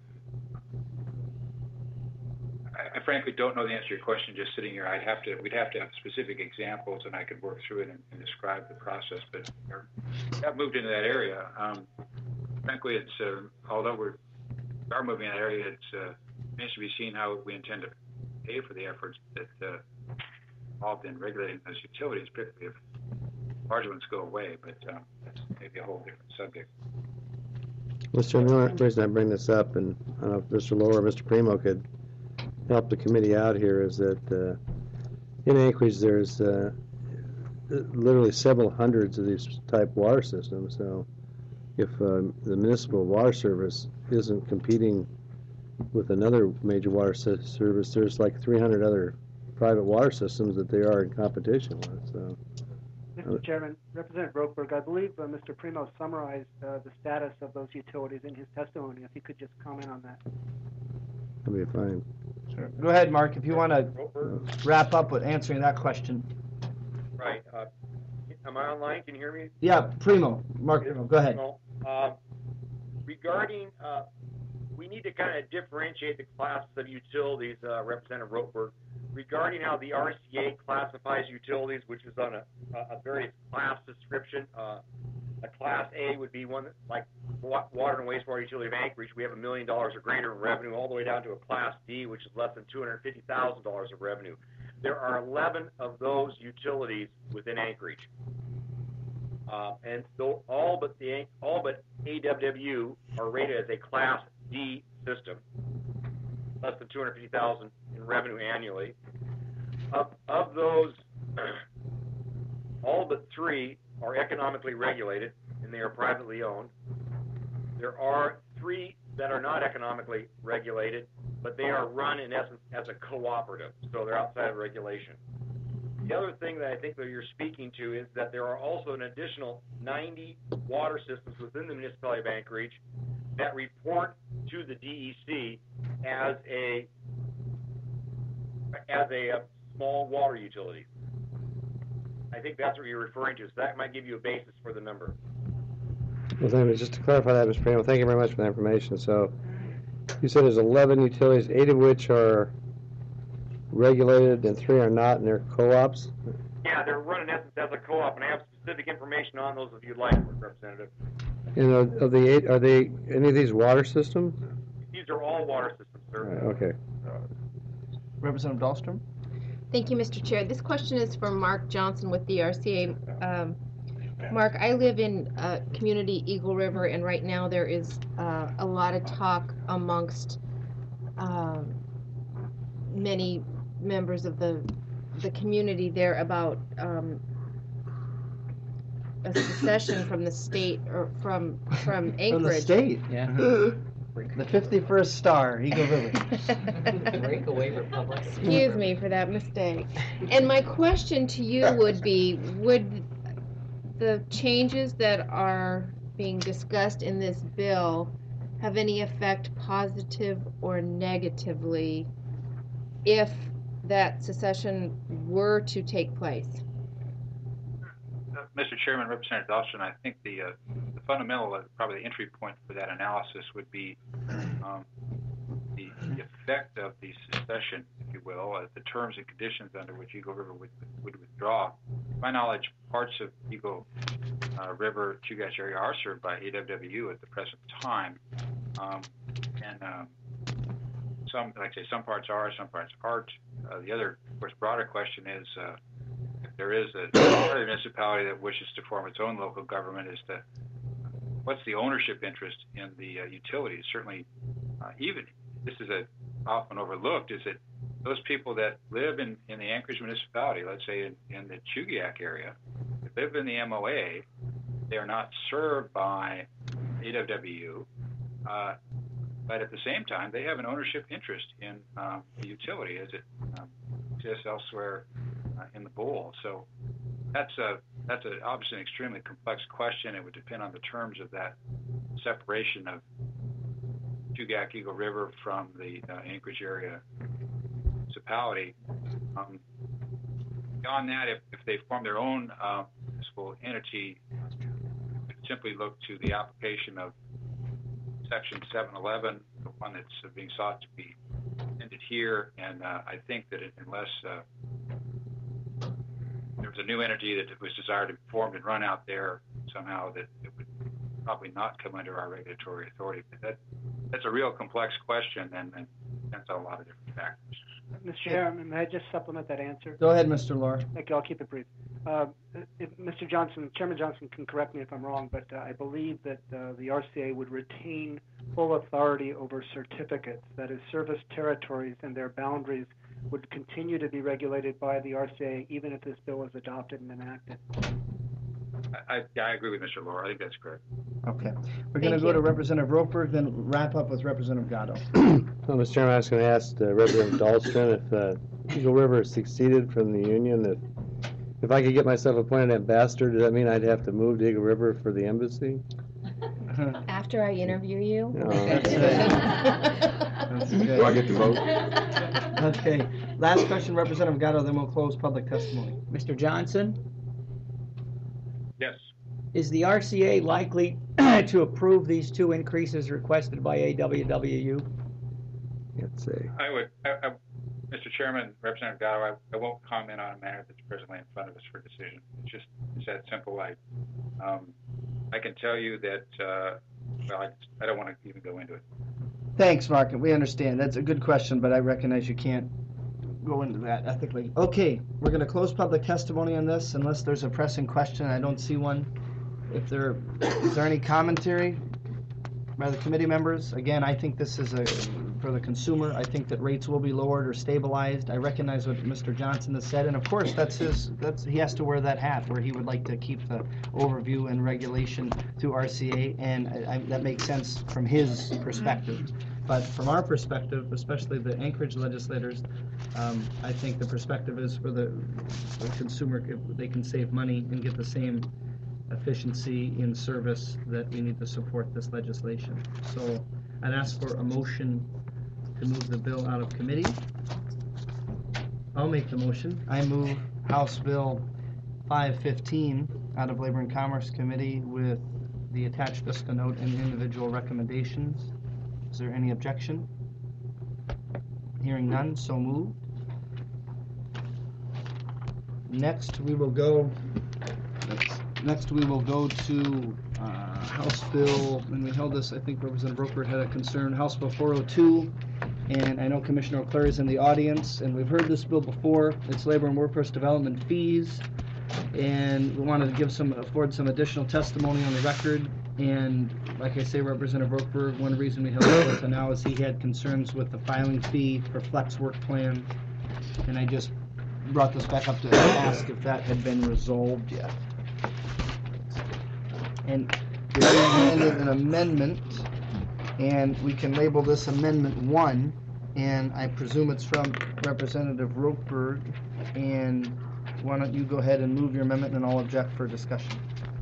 I frankly don't know the answer to your question just sitting here. We'd have to have specific examples, and I could work through it and describe the process, but we have moved into that area. Frankly, it's although we are moving in that area, it remains to be seen how we intend to pay for the efforts that involved in regulating those utilities, particularly if large ones go away, but that's maybe a whole different subject. Mr. Miller, the reason I bring this up, and I don't know if Mr. Lohr or Mr. Primo could help the committee out here, is that in Anchorage there's literally several hundreds of these type water systems. So if the municipal water service isn't competing with another major water service, there's like 300 other private water systems that they are in competition with. So, Mr. Chairman, Representative Rokeberg, I believe Mr. Primo summarized the status of those utilities in his testimony. If you could just comment on that. that'll be fine. Sure. Go ahead, Mark, if you want to wrap up with answering that question. Right. Am I online? Can you hear me? Yeah, Primo. Mark Primo, go ahead. Regarding, we need to kind of differentiate the classes of utilities, Representative Rokeberg, regarding how the RCA classifies utilities, which is on a various class description. A Class A would be one that, like Water and Wastewater Utility of Anchorage, we have $1 million or greater in revenue, all the way down to a Class D, which is less than $250,000 of revenue. There are 11 of those utilities within Anchorage. And so all but AWW are rated as a Class D system, less than $250,000 in revenue annually. Of those, all but 3 are economically regulated, and they are privately owned. There are 3 that are not economically regulated, but they are run in essence as a cooperative, so they're outside of regulation. The other thing that I think that you're speaking to is that there are also an additional 90 water systems within the municipality of Anchorage that report to the DEC as a small water utility. I think that's what you're referring to, so that might give you a basis for the number. Well, then, just to clarify that, Mr. Primo, thank you very much for that information. So you said there's 11 utilities, 8 of which are regulated and 3 are not, and they're co-ops? Yeah, they're run in essence as a co-op, and I have specific information on those if you'd like, Representative. And of the 8, are they any of these water systems? These are all water systems, sir. Right, okay. Representative Dahlstrom? Thank you, Mr. Chair. This question is from Mark Johnson with the RCA. Mark, I live in community Eagle River, and right now there is a lot of talk amongst many members of the community there about a secession from the state or from Anchorage. From the state? Yeah. The 51st star, Eagle River. Breakaway republic. Excuse me for that mistake. And my question to you would be, would the changes that are being discussed in this bill have any effect, positive or negatively, if that secession were to take place? Mr. Chairman, Representative Dahlstrom, I think the fundamental, probably the entry point for that analysis would be the effect of the secession, if you will, the terms and conditions under which Eagle River would withdraw. To my knowledge, parts of Eagle River, Chugach area are served by AWW at the present time, and some, like I say, some parts are, some parts aren't. The other, of course, broader question is if there is a municipality that wishes to form its own local government, is to what's the ownership interest in the utilities? Certainly, even this is often overlooked, is that those people that live in the Anchorage municipality, let's say in the Chugiak area, that live in the MOA, they are not served by AWW, but at the same time, they have an ownership interest in the utility as it exists elsewhere in the bowl. So that's obviously an extremely complex question. It would depend on the terms of that separation of Chugiak Eagle River from the Anchorage area municipality. Beyond that, if they form their own municipal entity, simply look to the application of Section 711, the one that's being sought to be ended here, and I think that unless there was a new entity that was desired to be formed and run out there somehow, that it would probably not come under our regulatory authority. But that's a real complex question and depends on a lot of different factors. Mr. Chairman, may I just supplement that answer? Go ahead, Mr. Lohr. Thank you. I'll keep it brief. If Mr. Johnson, Chairman Johnson can correct me if I'm wrong, but I believe that the RCA would retain full authority over certificates. That is, service territories and their boundaries would continue to be regulated by the RCA even if this bill is adopted and enacted. I agree with Mr. Lohr. I think that's correct. Okay. We're going to go to Representative Roper, then wrap up with Representative Gatto. Well, Mr. Chairman, I was going to ask Representative Dahlstrom if Eagle River seceded from the Union, if I could get myself appointed ambassador, does that mean I'd have to move to Eagle River for the embassy? After I interview you. No. That's good. Do I get to vote? Okay. Last question, Representative Gatto, then we'll close public testimony. Mr. Johnson, Yes. is the RCA likely to approve these two increases requested by AWWU? Let's see. Mr. Chairman, Representative Gatto, I won't comment on a matter that's presently in front of us for decision. It's that simple. I can tell you that, I don't want to even go into it. Thanks, Mark. We understand. That's a good question, but I recognize you can't go into that ethically. Okay, we're going to close public testimony on this unless there's a pressing question. I don't see one. Is there any commentary by the committee members? Again, I think this is for the consumer. I think that rates will be lowered or stabilized. I recognize what Mr. Johnson has said, and of course, he has to wear that hat where he would like to keep the overview and regulation through RCA, and that makes sense from his perspective. But from our perspective, especially the Anchorage legislators, I think the perspective is for the consumer, if they can save money and get the same efficiency in service, that we need to support this legislation. So I'd ask for a motion to move the bill out of committee. I'll make the motion. I move House Bill 515 out of Labor and Commerce Committee with the attached fiscal note and individual recommendations. Is there any objection? Hearing none, so moved. Next we will go to House Bill, and we held this, I think Representative Roper had a concern, House Bill 402, and I know Commissioner O'Clery is in the audience, and we've heard this bill before. It's labor and workforce development fees, and we wanted to afford some additional testimony on the record. And like I say, Representative Roper, one reason we held it until now is he had concerns with the filing fee for flex work plan, and I just brought this back up to ask if that had been resolved yet. And we amended an amendment, and we can label this Amendment 1, and I presume it's from Representative Roper, and why don't you go ahead and move your amendment, and I'll object for discussion.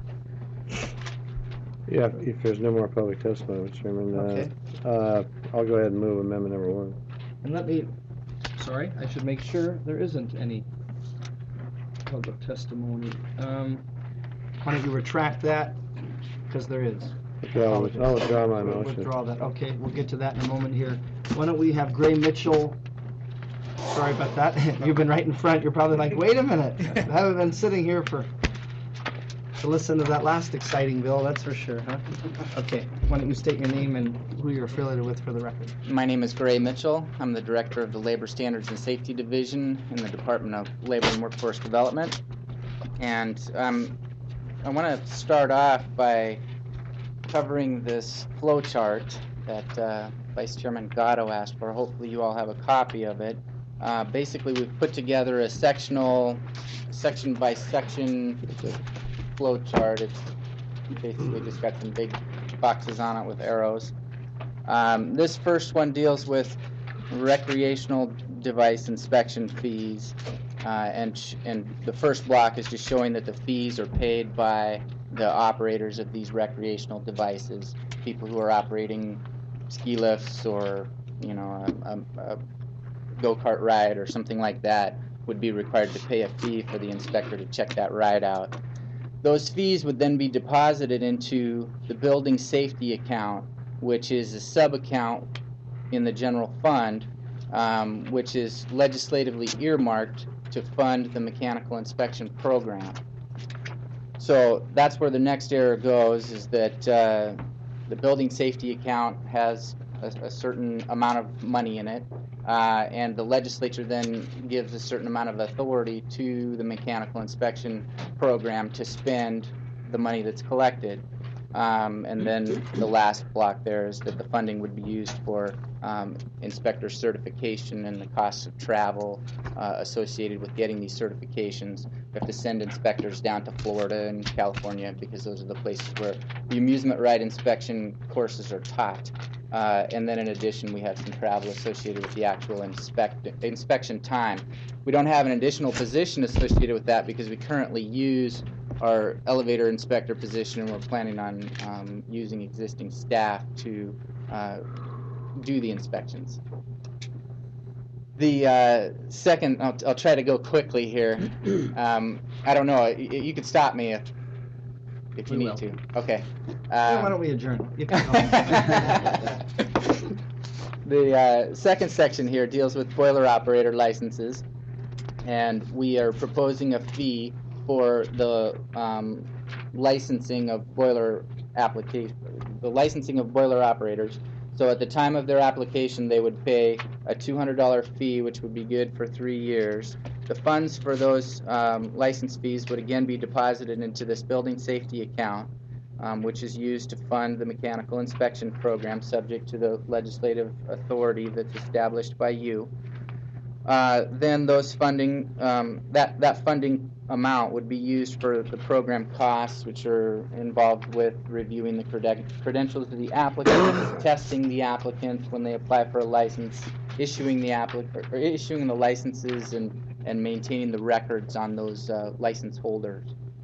Yeah, if there's no more public testimony, Mr. Chairman, Okay. I'll go ahead and move amendment number 1. And I should make sure there isn't any public testimony. Why don't you retract that? Because there is. Okay, I'll withdraw my motion. Withdraw that. Okay, we'll get to that in a moment here. Why don't we have Gray Mitchell? Sorry about that. You've been right in front. You're probably like, wait a minute. I haven't been sitting here to listen to that last exciting bill, that's for sure, huh? Okay, why don't you state your name and who you're affiliated with for the record. My name is Gray Mitchell. I'm the director of the Labor Standards and Safety Division in the Department of Labor and Workforce Development. And I want to start off by covering this flow chart that Vice Chairman Gatto asked for. Hopefully you all have a copy of it. Basically, we've put together a section by section flow chart. It's basically just got some big boxes on it with arrows. This first one deals with recreational device inspection fees, and the first block is just showing that the fees are paid by the operators of these recreational devices, people who are operating ski lifts or a go-kart ride or something like that would be required to pay a fee for the inspector to check that ride out. Those fees would then be deposited into the building safety account, which is a sub-account in the general fund, which is legislatively earmarked to fund the mechanical inspection program. So that's where the next error goes, is that the building safety account has a certain amount of money in it, and the legislature then gives a certain amount of authority to the mechanical inspection program to spend the money that's collected. And then the last block there is that the funding would be used for inspector certification and the costs of travel associated with getting these certifications. We have to send inspectors down to Florida and California because those are the places where the amusement ride inspection courses are taught. And then in addition, we have some travel associated with the actual inspection time. We don't have an additional position associated with that because we currently use our elevator inspector position, and we're planning on using existing staff to do the inspections. The second, I'll try to go quickly here. I don't know, you could stop me if you need to. Okay. Why don't we adjourn? You can The second section here deals with boiler operator licenses, and we are proposing a fee for the licensing of boiler operators. So at the time of their application, they would pay a $200 fee, which would be good for 3 years. The funds for those license fees would again be deposited into this building safety account, which is used to fund the mechanical inspection program, subject to the legislative authority that's established by you. Then those funding, that funding amount would be used for the program costs, which are involved with reviewing the credentials of the applicants, testing the applicants when they apply for a license, issuing the licenses, and maintaining the records on those license holders.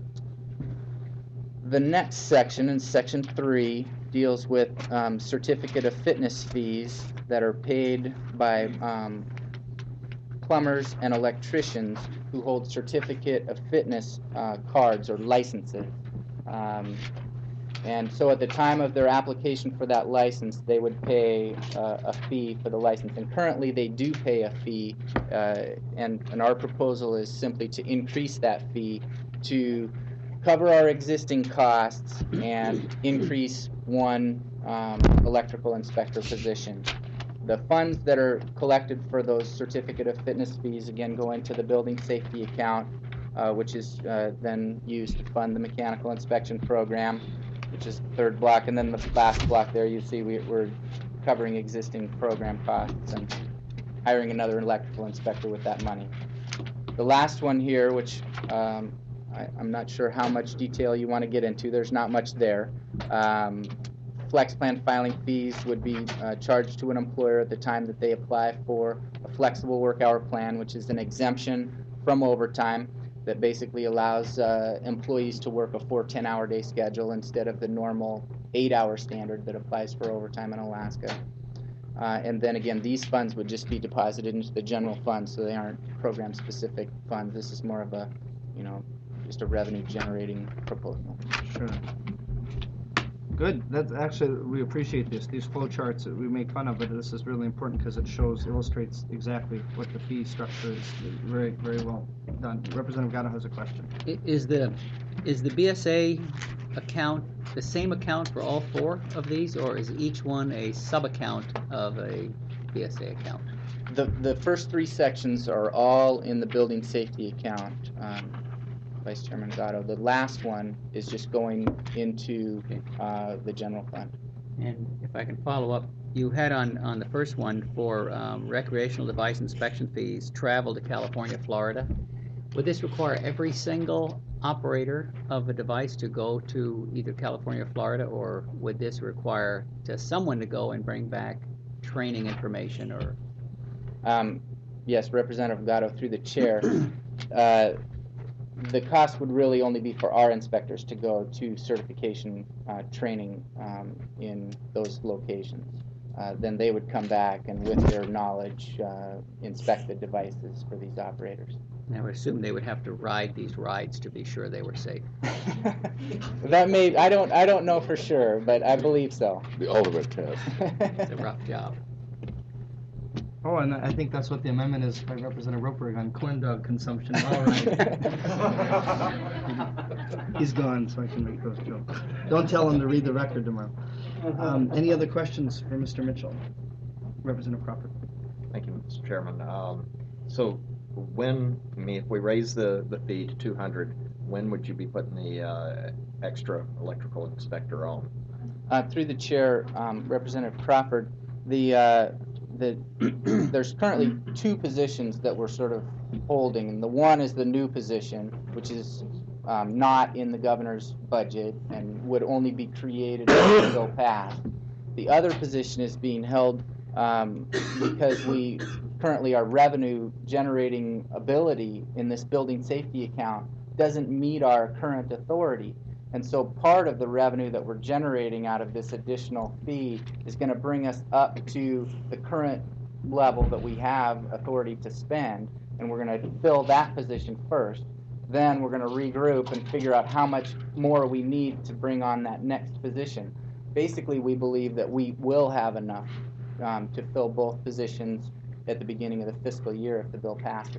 The next section, in section 3, deals with certificate of fitness fees that are paid by plumbers and electricians who hold certificate of fitness cards or licenses. And so at the time of their application for that license, they would pay a fee for the license. And currently they do pay a fee, and our proposal is simply to increase that fee to cover our existing costs and increase one electrical inspector position. The funds that are collected for those certificate of fitness fees again go into the building safety account, which is then used to fund the mechanical inspection program, which is the third block. And then the last block there, you see we're covering existing program costs and hiring another electrical inspector with that money. The last one here, which I'm not sure how much detail you want to get into. There's not much there. Flex plan filing fees would be charged to an employer at the time that they apply for a flexible work hour plan, which is an exemption from overtime that basically allows employees to work a 4-10-hour day schedule instead of the normal 8-hour standard that applies for overtime in Alaska. And then again, these funds would just be deposited into the general fund, so they aren't program-specific funds. This is more of a, just a revenue-generating proposal. Sure. Good. That's actually, we appreciate this. These flow charts we make fun of, but this is really important because it illustrates exactly what the fee structure is. Very, very well done. Representative Gatto has a question. Is the BSA account the same account for all 4 of these, or is each one a sub-account of a BSA account? The first 3 sections are all in the building safety account. Vice Chairman Gatto. The last one is just going into the general fund. And if I can follow up, you had on the first one for recreational device inspection fees, travel to California, Florida. Would this require every single operator of a device to go to either California or Florida, or would this require someone to go and bring back training information? Or Yes, Representative Gatto, through the chair. The cost would really only be for our inspectors to go to certification training in those locations. Then they would come back and, with their knowledge, inspect the devices for these operators. I would assume they would have to ride these rides to be sure they were safe. I don't know for sure, but I believe so. The ultimate test. It's a rough job. Oh, and I think that's what the amendment is by Representative Roper on corn dog consumption. All right. He's gone, so I can make those jokes. Don't tell him to read the record tomorrow. Any other questions for Mr. Mitchell? Representative Crawford. Thank you, Mr. Chairman. So when, if we raise the fee to 200, when would you be putting the extra electrical inspector on? Through the chair, Representative Crawford, there's currently two positions that we're sort of holding, and the one is the new position, which is not in the governor's budget and would only be created if the bill passed. The other position is being held because we currently, our revenue generating ability in this building safety account doesn't meet our current authority. And so part of the revenue that we're generating out of this additional fee is going to bring us up to the current level that we have authority to spend, and we're going to fill that position first. Then we're going to regroup and figure out how much more we need to bring on that next position. Basically, we believe that we will have enough to fill both positions at the beginning of the fiscal year if the bill passes.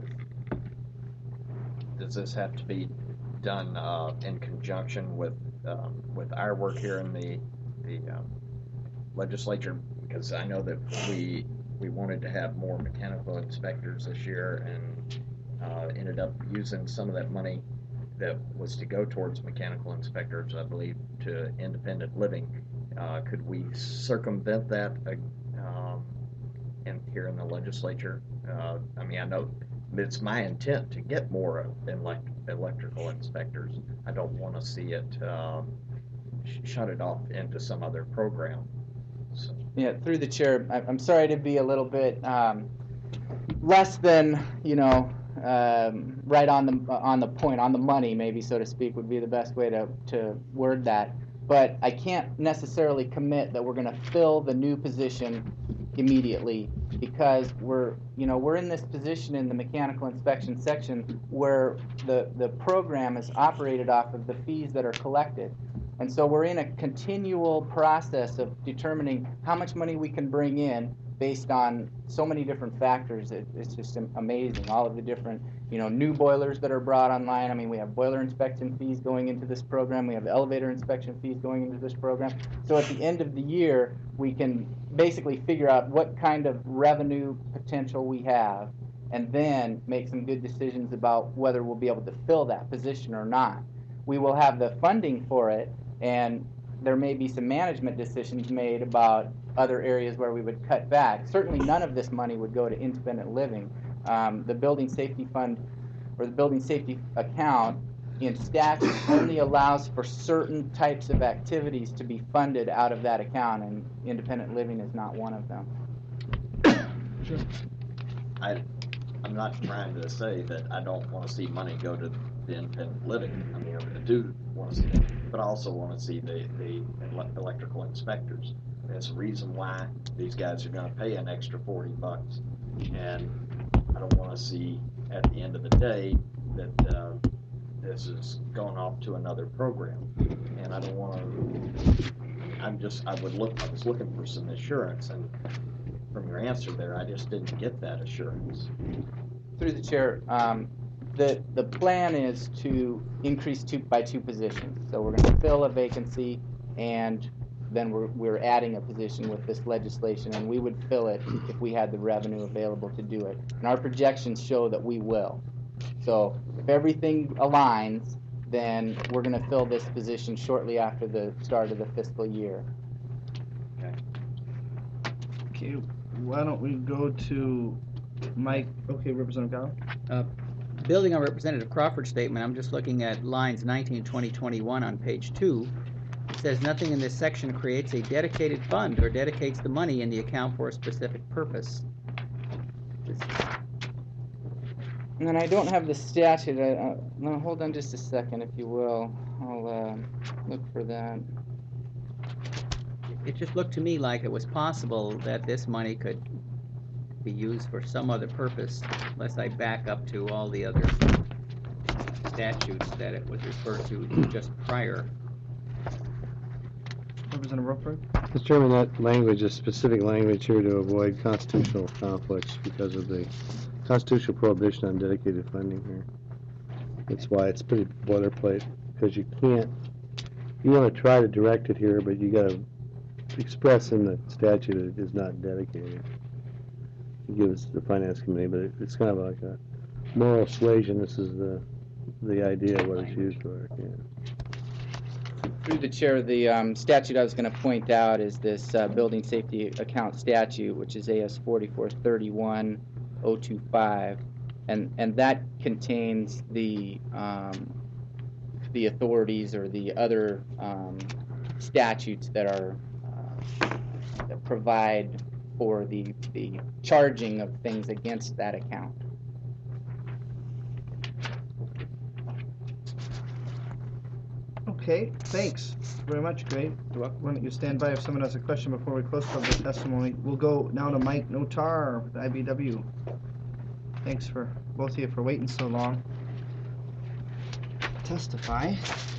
Does this have to be done in conjunction with our work here in the legislature? Because I know that we wanted to have more mechanical inspectors this year and ended up using some of that money that was to go towards mechanical inspectors, I believe, to independent living. Could we circumvent that here in the legislature? I mean, I know it's my intent to get more electrical inspectors. I don't want to see it shut it off into some other program. So. Yeah, through the chair, I'm sorry to be a little bit less than, right on the point, on the money, maybe, so to speak, would be the best way to word that. But I can't necessarily commit that we're going to fill the new position immediately, because we're in this position in the mechanical inspection section where the program is operated off of the fees that are collected. And so we're in a continual process of determining how much money we can bring in based on so many different factors. It's just amazing, all of the different, new boilers that are brought online. I mean, we have boiler inspection fees going into this program. We have elevator inspection fees going into this program. So at the end of the year, we can basically figure out what kind of revenue potential we have and then make some good decisions about whether we'll be able to fill that position or not. We will have the funding for it, and there may be some management decisions made about other areas where we would cut back. Certainly none of this money would go to independent living. The building safety fund, or the building safety account, in statute only allows for certain types of activities to be funded out of that account, and independent living is not one of them. Sure. I'm not trying to say that I don't want to see money go to the independent living. I mean, I do want to see it, but I also want to see the electrical inspectors. There's a reason why these guys are going to pay an extra $40, and I don't want to see at the end of the day that this is going off to another program, and I don't want to. I was looking for some assurance, and from your answer there, I just didn't get that assurance. Through the chair, the plan is to increase by two positions. So we're going to fill a vacancy, and then we're adding a position with this legislation, and we would fill it if we had the revenue available to do it. And our projections show that we will. So if everything aligns, then we're going to fill this position shortly after the start of the fiscal year. Okay, why don't we go to Mike? Okay, Representative Gatto. Building on Representative Crawford's statement, I'm just looking at lines 19, 20, 21 on page 2. It says nothing in this section creates a dedicated fund or dedicates the money in the account for a specific purpose. And then I don't have the statute. No, hold on just a second, if you will. I'll look for that. It just looked to me like it was possible that this money could be used for some other purpose, unless I back up to all the other statutes that it was referred to just prior. Representative Roper. Mr. Chairman, that language is specific language here to avoid constitutional conflicts because of the constitutional prohibition on dedicated funding here. That's why it's pretty boilerplate, because you want to try to direct it here, but you got to express in the statute it is not dedicated. It gives the Finance Committee, but it's kind of like a moral suasion. This is the idea of what it's used for. Yeah. Through the chair, the statute I was going to point out is this building safety account statute, which is AS 4431-025, and that contains the authorities or the other statutes that are that provide for the charging of things against that account. Okay, thanks very much, Gray. Why don't you stand by if someone has a question before we close public testimony. We'll go now to Mike Notar with IBW. Thanks for both of you for waiting so long. Testify.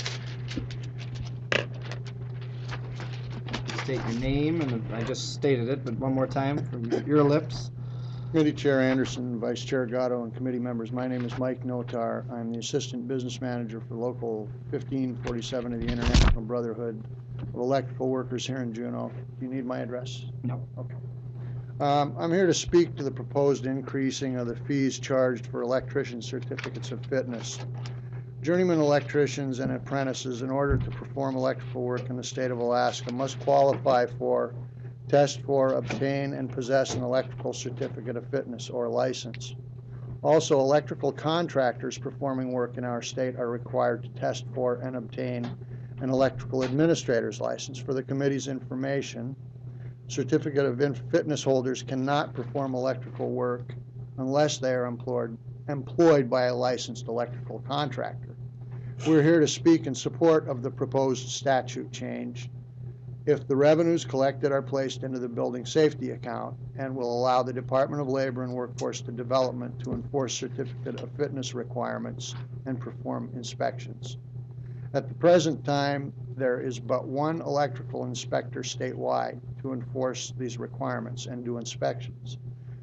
State your name, and I just stated it, but one more time from your lips. Committee Chair Anderson, Vice Chair Gatto, and committee members, my name is Mike Notar. I'm the Assistant Business Manager for Local 1547 of the International Brotherhood of Electrical Workers here in Juneau. Do you need my address? No. Okay. I'm here to speak to the proposed increasing of the fees charged for electrician certificates of fitness. Journeyman electricians and apprentices, in order to perform electrical work in the state of Alaska, must qualify for, test for, obtain, and possess an electrical certificate of fitness or license. Also, electrical contractors performing work in our state are required to test for and obtain an electrical administrator's license. For the committee's information, certificate of fitness holders cannot perform electrical work unless they are employed by a licensed electrical contractor. We're here to speak in support of the proposed statute change. If the revenues collected are placed into the building safety account and will allow the Department of Labor and Workforce Development to enforce certificate of fitness requirements and perform inspections. At the present time, there is but one electrical inspector statewide to enforce these requirements and do inspections.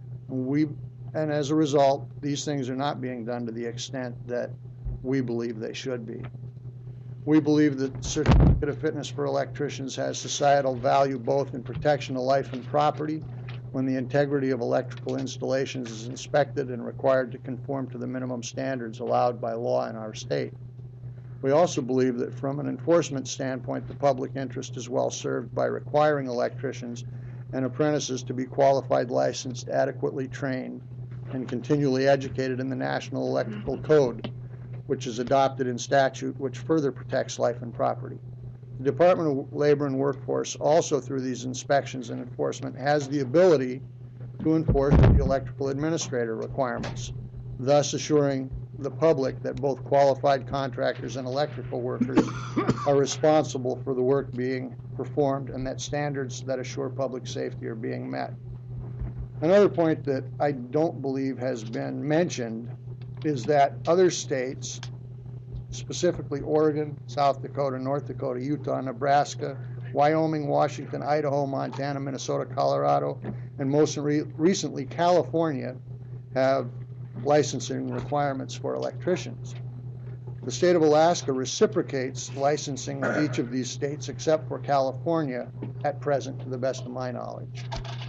And as a result, these things are not being done to the extent that we believe they should be. We believe that certificate of fitness for electricians has societal value both in protection of life and property when the integrity of electrical installations is inspected and required to conform to the minimum standards allowed by law in our state. We also believe that from an enforcement standpoint, the public interest is well served by requiring electricians and apprentices to be qualified, licensed, adequately trained, and continually educated in the National Electrical Code, which is adopted in statute, which further protects life and property. The Department of Labor and Workforce also, through these inspections and enforcement, has the ability to enforce the electrical administrator requirements, thus assuring the public that both qualified contractors and electrical workers are responsible for the work being performed and that standards that assure public safety are being met. Another point that I don't believe has been mentioned is that other states, specifically Oregon, South Dakota, North Dakota, Utah, Nebraska, Wyoming, Washington, Idaho, Montana, Minnesota, Colorado, and most recently California, have licensing requirements for electricians. The state of Alaska reciprocates licensing with each of these states except for California at present, to the best of my knowledge.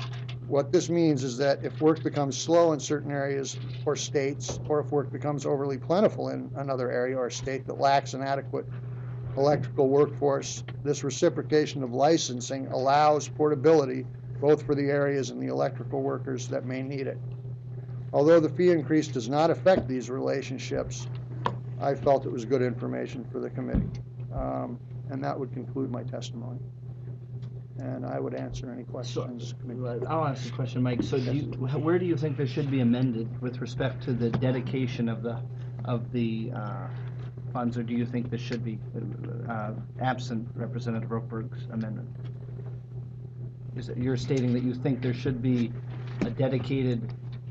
What this means is that if work becomes slow in certain areas or states, or if work becomes overly plentiful in another area or state that lacks an adequate electrical workforce, this reciprocation of licensing allows portability both for the areas and the electrical workers that may need it. Although the fee increase does not affect these relationships, I felt it was good information for the committee. And that would conclude my testimony. And I would answer any questions. I'll ask a question, Mike. So where do you think this should be amended with respect to the dedication of the funds, or do you think this should be absent Representative Ropeberg's amendment? You're stating that you think there should be a dedicated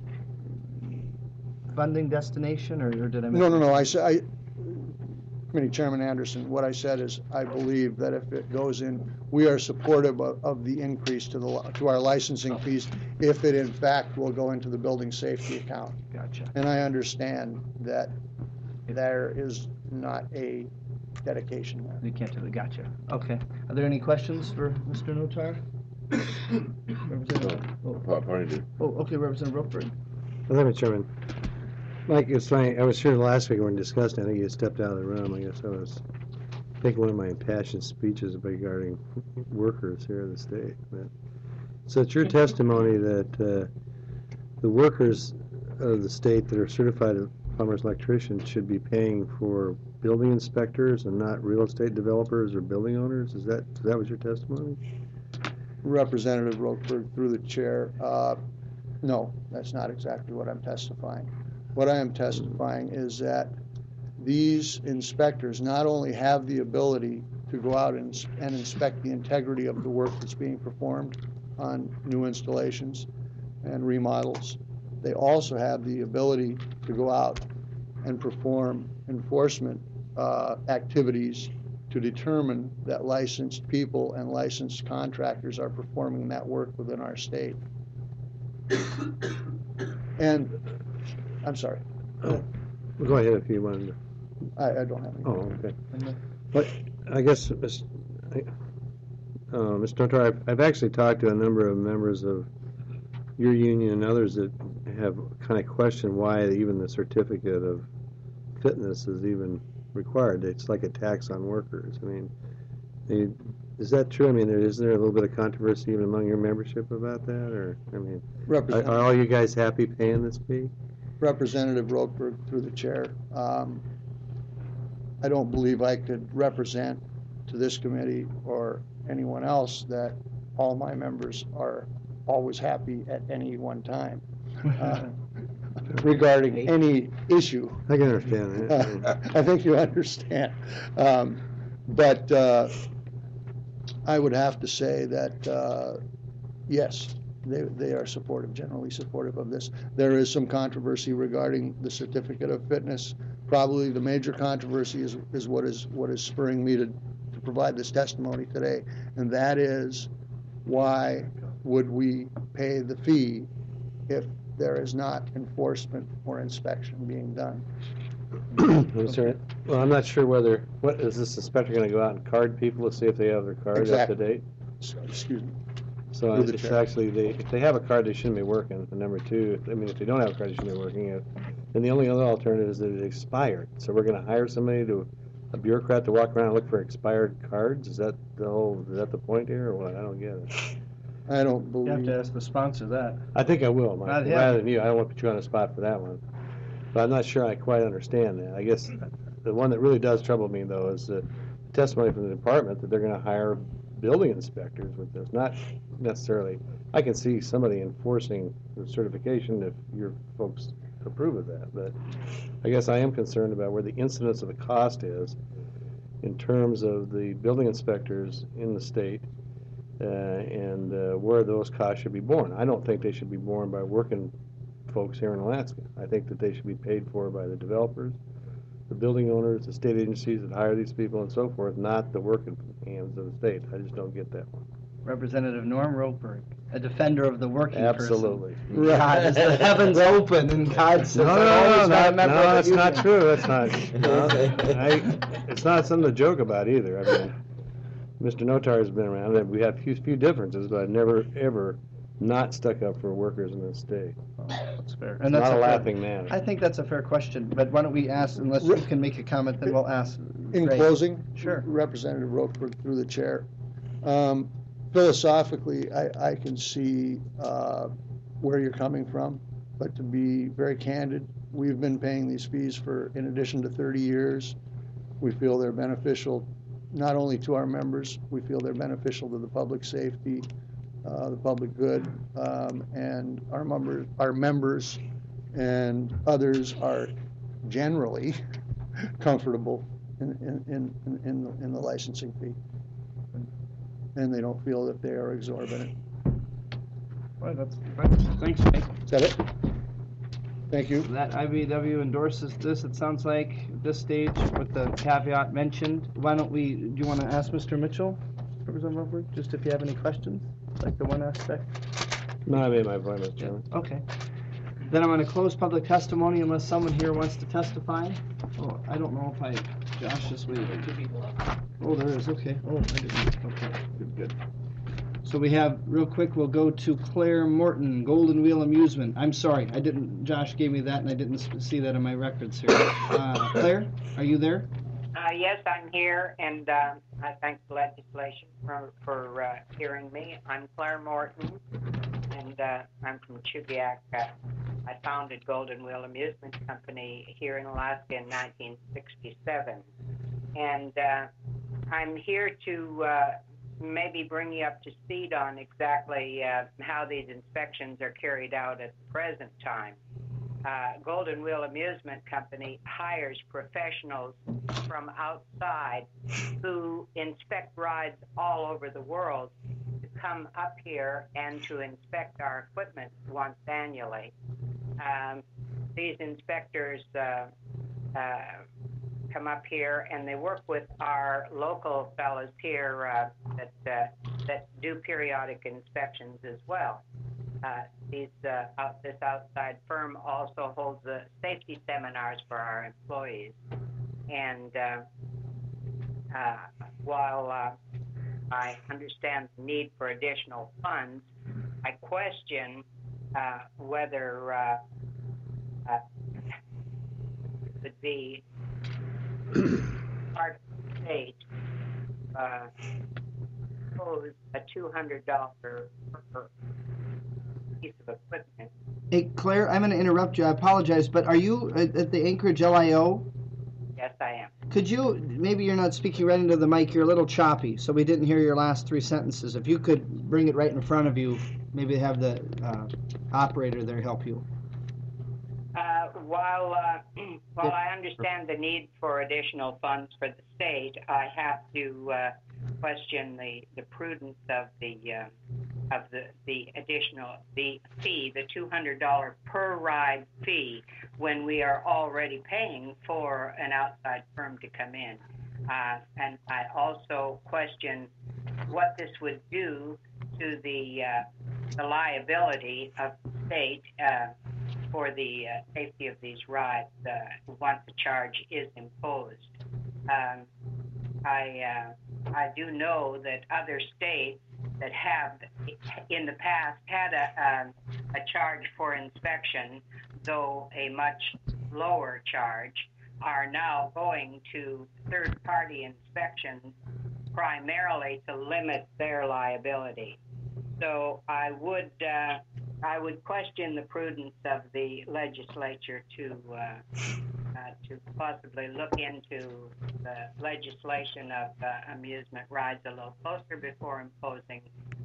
funding destination, or did I miss? No. Committee Chairman Anderson, what I said is I believe that if it goes in, we are supportive of the increase to our licensing fees if it in fact will go into the building safety account. Gotcha. And I understand that there is not a dedication there. You can't do that. Gotcha. Okay. Are there any questions for Mr. Notar? Okay, Representative Ropeberg. Well, Mr. Chairman, Mike, it's funny, I was here last week when we discussed it. I think you stepped out of the room. I guess I was making one of my impassioned speeches regarding workers here in the state. So it's your testimony that the workers of the state that are certified plumbers, electricians should be paying for building inspectors and not real estate developers or building owners? Is that was your testimony? Representative Ropeberg, through the chair, no, that's not exactly what I'm testifying. What I am testifying is that these inspectors not only have the ability to go out and inspect the integrity of the work that's being performed on new installations and remodels, they also have the ability to go out and perform enforcement activities to determine that licensed people and licensed contractors are performing that work within our state. And I'm sorry. Oh, go ahead if you wanted to. I don't have any. Oh, okay. But I guess, Mr. Notar, I've actually talked to a number of members of your union and others that have kind of questioned why even the certificate of fitness is even required. It's like a tax on workers. I mean, is that true? I mean, is there a little bit of controversy even among your membership about that? Or, I mean, are all you guys happy paying this fee? Representative Ropeberg, through the chair, I don't believe I could represent to this committee or anyone else that all my members are always happy at any one time regarding any issue. I can understand that. I think you understand. But I would have to say that, yes, they are supportive, generally supportive of this. There is some controversy regarding the certificate of fitness. Probably the major controversy is what is spurring me to provide this testimony today, and that is why would we pay the fee if there is not enforcement or inspection being done? Well, I'm not sure what is this inspector going to go out and card people to see if they have their card up to date? Excuse me. So it's actually, if they have a card, they shouldn't be working. And number two, I mean, if they don't have a card, they shouldn't be working. And the only other alternative is that it expired. So we're going to hire somebody a bureaucrat to walk around and look for expired cards? Is that the point here, or what? I don't get it. I don't believe. You have to ask the sponsor that. I think I will, Mike. Rather than you, I don't want to put you on the spot for that one. But I'm not sure I quite understand that. I guess the one that really does trouble me, though, is the testimony from the department that they're going to hire building inspectors with this. Not necessarily. I can see somebody enforcing the certification if your folks approve of that. But I guess I am concerned about where the incidence of the cost is in terms of the building inspectors in the state and where those costs should be borne. I don't think they should be borne by working folks here in Alaska. I think that they should be paid for by the developers, the building owners, the state agencies that hire these people and so forth, not the working hands of the state. I just don't get that one. Representative Norm Ropeberg, a defender of the working Absolutely. person. God, as the heavens open and God says, no, that's not true. That's not. It's not something to joke about either. I mean, Mr. Notar has been around. We have few differences, but I've never ever not stuck up for workers in this state. That's fair. It's not a laughing matter. I think that's a fair question, but why don't we ask, unless you can make a comment, then we'll ask. In Ray. closing, Sure. Representative Rokeberg through the chair. Philosophically, I can see where you're coming from, but to be very candid, we've been paying these fees for, in addition to 30 years. We feel they're beneficial not only to our members, we feel they're beneficial to the public safety, the public good, and our members and others are generally comfortable in the licensing fee, and they don't feel that they are exorbitant. Well, thanks, Mike. Is that it? Thank you. That IBEW endorses this, it sounds like, at this stage, with the caveat mentioned. Why don't we, do you want to ask Mr. Mitchell, Representative Roper, just if you have any questions, like the one aspect? No, I made my point, Mr. Chairman. Okay. Then I'm going to close public testimony unless someone here wants to testify. Oh, I don't know if Josh just waited. Oh, there is, okay. Oh, I didn't, okay, good. So we have, real quick, we'll go to Claire Morton, Golden Wheel Amusement. I'm sorry, Josh gave me that and I didn't see that in my records here. Claire, are you there? Yes, I'm here, and I thank the legislation for hearing me. I'm Claire Morton, and I'm from Chubiak. I founded Golden Wheel Amusement Company here in Alaska in 1967. And I'm here to maybe bring you up to speed on exactly how these inspections are carried out at the present time. Golden Wheel Amusement Company hires professionals from outside who inspect rides all over the world to come up here and to inspect our equipment once annually. These inspectors come up here and they work with our local fellows here that do periodic inspections as well. This outside firm also holds the safety seminars for our employees. And while I understand the need for additional funds, I question whether it would be part of the state impose a $200 per piece of equipment. Hey, Claire, I'm going to interrupt you. I apologize, but are you at the Anchorage LIO? Yes, I am. Could you, maybe you're not speaking right into the mic, you're a little choppy, so we didn't hear your last 3 sentences. If you could bring it right in front of you, maybe have the operator there help you. While I understand the need for additional funds for the state, I have to question the prudence of the fee, the $200 per ride fee, when we are already paying for an outside firm to come in. And I also question what this would do to the liability of the state for the safety of these rides once the charge is imposed. I do know that other states that have in the past had a charge for inspection, though a much lower charge, are now going to third-party inspections primarily to limit their liability. So I would question the prudence of the legislature to possibly look into the legislation of amusement rides a little closer before imposing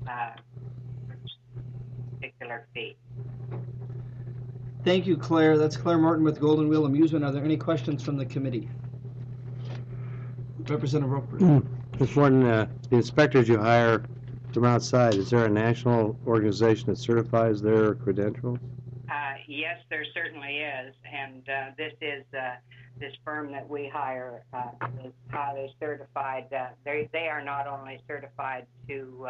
particular fee. Thank you, Claire. That's Claire Martin with Golden Wheel Amusement. Are there any questions from the committee? Representative Roper. Ms. Morton, the inspectors you hire from outside, is there a national organization that certifies their credentials? Yes, there certainly is, and this firm that we hire is highly certified. They are not only certified to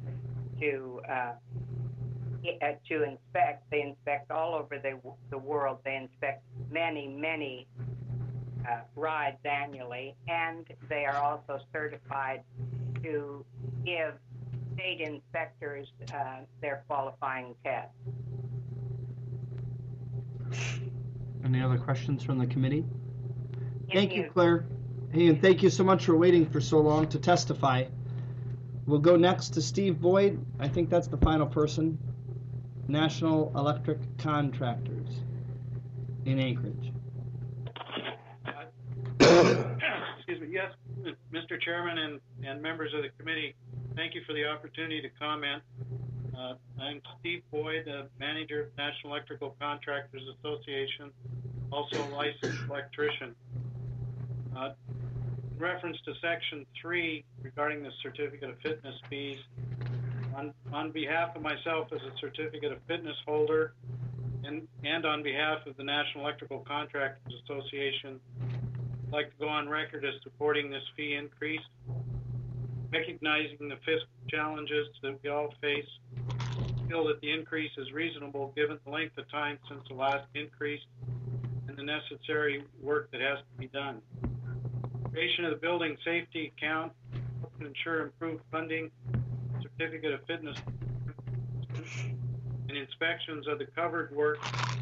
inspect, they inspect all over the world. They inspect many rides annually, and they are also certified to give state inspectors their qualifying tests. Any other questions from the committee? Thank you, Any- Claire. Hey, and thank you so much for waiting for so long to testify. We'll go next to Steve Boyd. I think that's the final person. National Electric Contractors in Anchorage. Excuse me. Yes, Mr. Chairman and members of the committee, thank you for the opportunity to comment. I'm Steve Boyd, manager of National Electrical Contractors Association, also a licensed electrician. In reference to Section 3 regarding the certificate of fitness fees, on behalf of myself as a certificate of fitness holder and on behalf of the National Electrical Contractors Association, I'd like to go on record as supporting this fee increase, recognizing the fiscal challenges that we all face. I feel that the increase is reasonable given the length of time since the last increase and the necessary work that has to be done. Creation of the building safety account to ensure improved funding, certificate of fitness, and inspections of the covered work.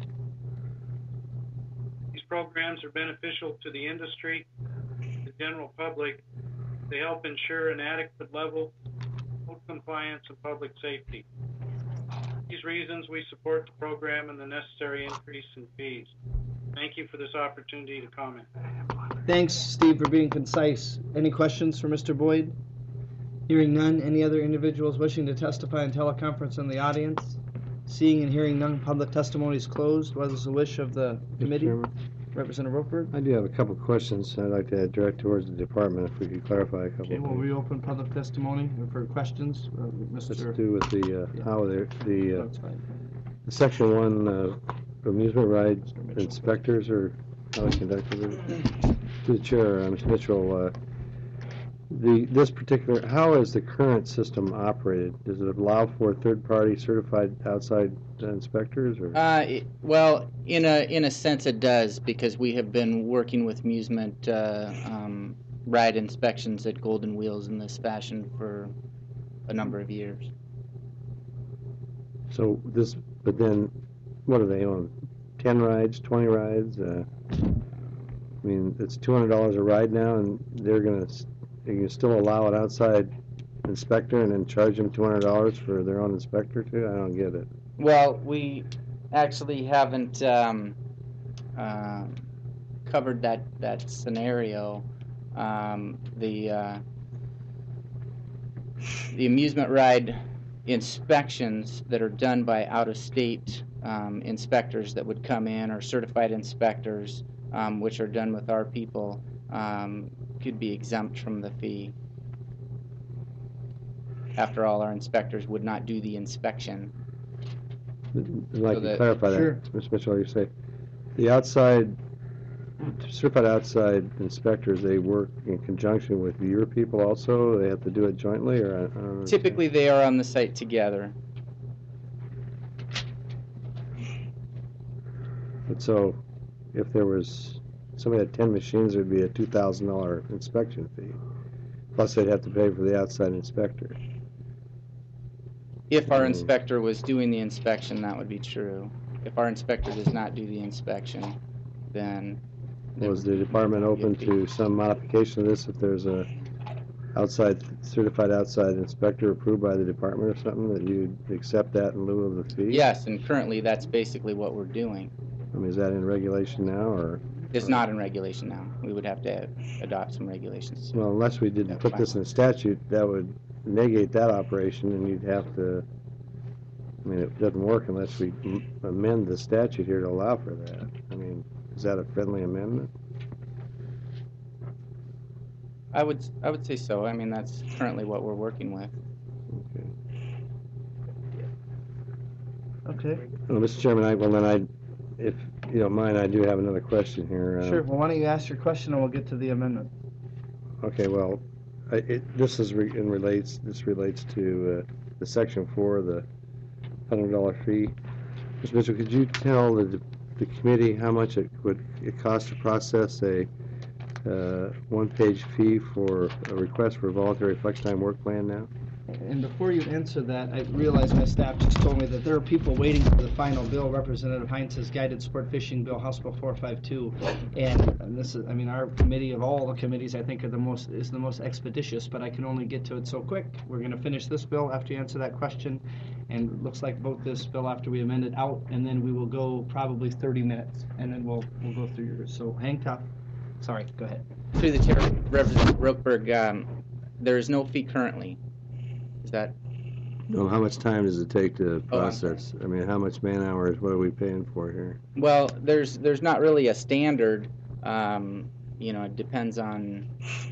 These programs are beneficial to the industry, the general public. They help ensure an adequate level of compliance and public safety. For these reasons, we support the program and the necessary increase in fees. Thank you for this opportunity to comment. Thanks, Steve, for being concise. Any questions for Mr. Boyd? Hearing none, any other individuals wishing to testify in teleconference in the audience? Seeing and hearing none, public testimony is closed. What is the wish of the committee? Chairman, Representative Roper? I do have a couple of questions I'd like to direct towards the department, if we could clarify a couple Okay, of we'll things. reopen public testimony for questions. Let's Mr. do with the, how That's fine. the Section 1 amusement ride inspectors are how they conducted it. To the chair, Mr. Mitchell, this particular, how is the current system operated? Does it allow for third-party certified outside inspectors, or? Well, in a sense, it does, because we have been working with amusement ride inspections at Golden Wheels in this fashion for a number of years. So this, but then, what do they own? 10 rides, 20 rides? I mean, it's $200 a ride now, and you can still allow an outside inspector and then charge them $200 for their own inspector too? I don't get it. Well, we actually haven't covered that scenario. The amusement ride inspections that are done by out-of-state inspectors that would come in, or certified inspectors, which are done with our people, could be exempt from the fee. After all, our inspectors would not do the inspection. I'd like So to that- clarify Sure. that, Mr. Mitchell. You say the outside, certified outside inspectors, they work in conjunction with your people also? They have to do it jointly, or? I don't understand. Typically, they are on the site together. But so, if there was, somebody had 10 machines, there'd be a $2,000 inspection fee. Plus, they'd have to pay for the outside inspector. If our inspector was doing the inspection, that would be true. If our inspector does not do the inspection, then... Was the department open to some modification of this if there's a certified outside inspector approved by the department or something, that you'd accept that in lieu of the fee? Yes, and currently that's basically what we're doing. I mean, is that in regulation now, or? It's not in regulation now. We would have to adopt some regulations. Well, unless we didn't put this in statute, that would negate that operation, and you'd have to, I mean, it doesn't work unless we amend the statute here to allow for that. I mean, is that a friendly amendment? I would say so. I mean, that's currently what we're working with. Okay. Well, Mr. Chairman, if you don't mind, I do have another question here. Sure. Well, why don't you ask your question and we'll get to the amendment. Okay, well, this relates to the Section 4, the $100 fee. Mr. Mitchell, could you tell the committee how much it cost to process a one-page fee for a request for a voluntary flex time work plan now? And before you answer that, I realize my staff just told me that there are people waiting for the final bill. Representative Heinz's guided sport fishing bill, House Bill 452, and this is, I mean, our committee of all the committees, I think, is the most expeditious, but I can only get to it so quick. We're going to finish this bill after you answer that question, and it looks like vote this bill after we amend it out, and then we will go probably 30 minutes, and then we'll go through yours. So hang tough. Sorry, go ahead. Through the chair, Representative Rokeberg, there is no fee currently. Is that? No, how much time does it take to process? I mean, how much man hours, what are we paying for here? Well, there's not really a standard. You know, it depends on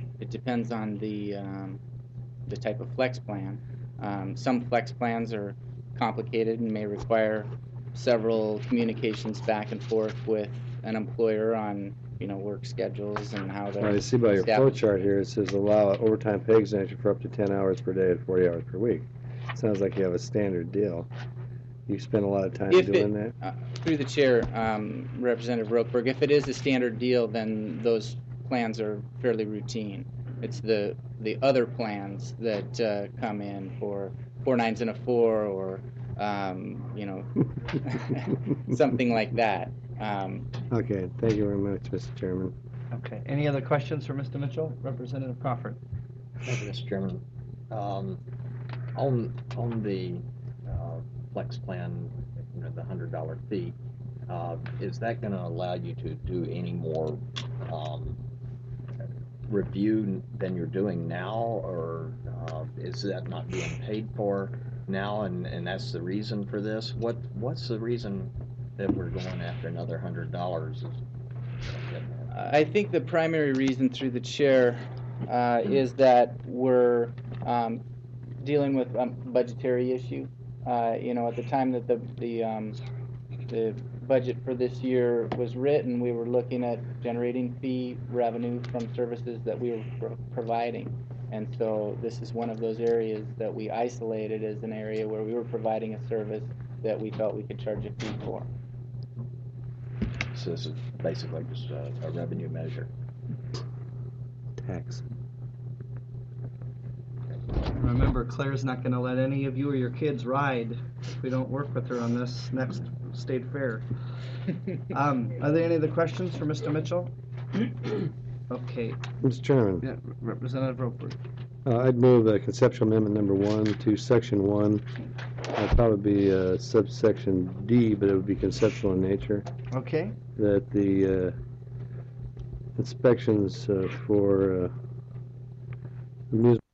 the type of flex plan. Some flex plans are complicated and may require several communications back and forth with an employer on, you know, work schedules and how to. I see by your flow chart here, it says allow overtime pay exemption for up to 10 hours per day and 40 hours per week. Sounds like you have a standard deal. You spend a lot of time doing that? Through the chair, Representative Rokeberg, if it is a standard deal, then those plans are fairly routine. It's the other plans that come in for 4 9s and a 4 or, you know, something like that. Okay, thank you very much, Mr. Chairman. Okay, any other questions for Mr. Mitchell? Representative Crawford. Thank you, Mr. Chairman. On the flex plan, you know, the $100 fee, is that going to allow you to do any more review than you're doing now, or is that not being paid for now, and that's the reason for this? What's the reason that we're going after another $100? I think the primary reason, through the chair, is that we're dealing with a budgetary issue. You know, at the time that the budget for this year was written, we were looking at generating fee revenue from services that we were providing. And so this is one of those areas that we isolated as an area where we were providing a service that we felt we could charge a fee for. So this is basically just a revenue measure. Tax. Remember, Claire's not going to let any of you or your kids ride if we don't work with her on this next state fair. Are there any other questions for Mr. Mitchell? Okay. Mr. Chairman. Yeah, Representative Rokeberg. I'd move conceptual amendment number 1 to section 1. That'd probably be subsection D, but it would be conceptual in nature. Okay. That the inspections for amusement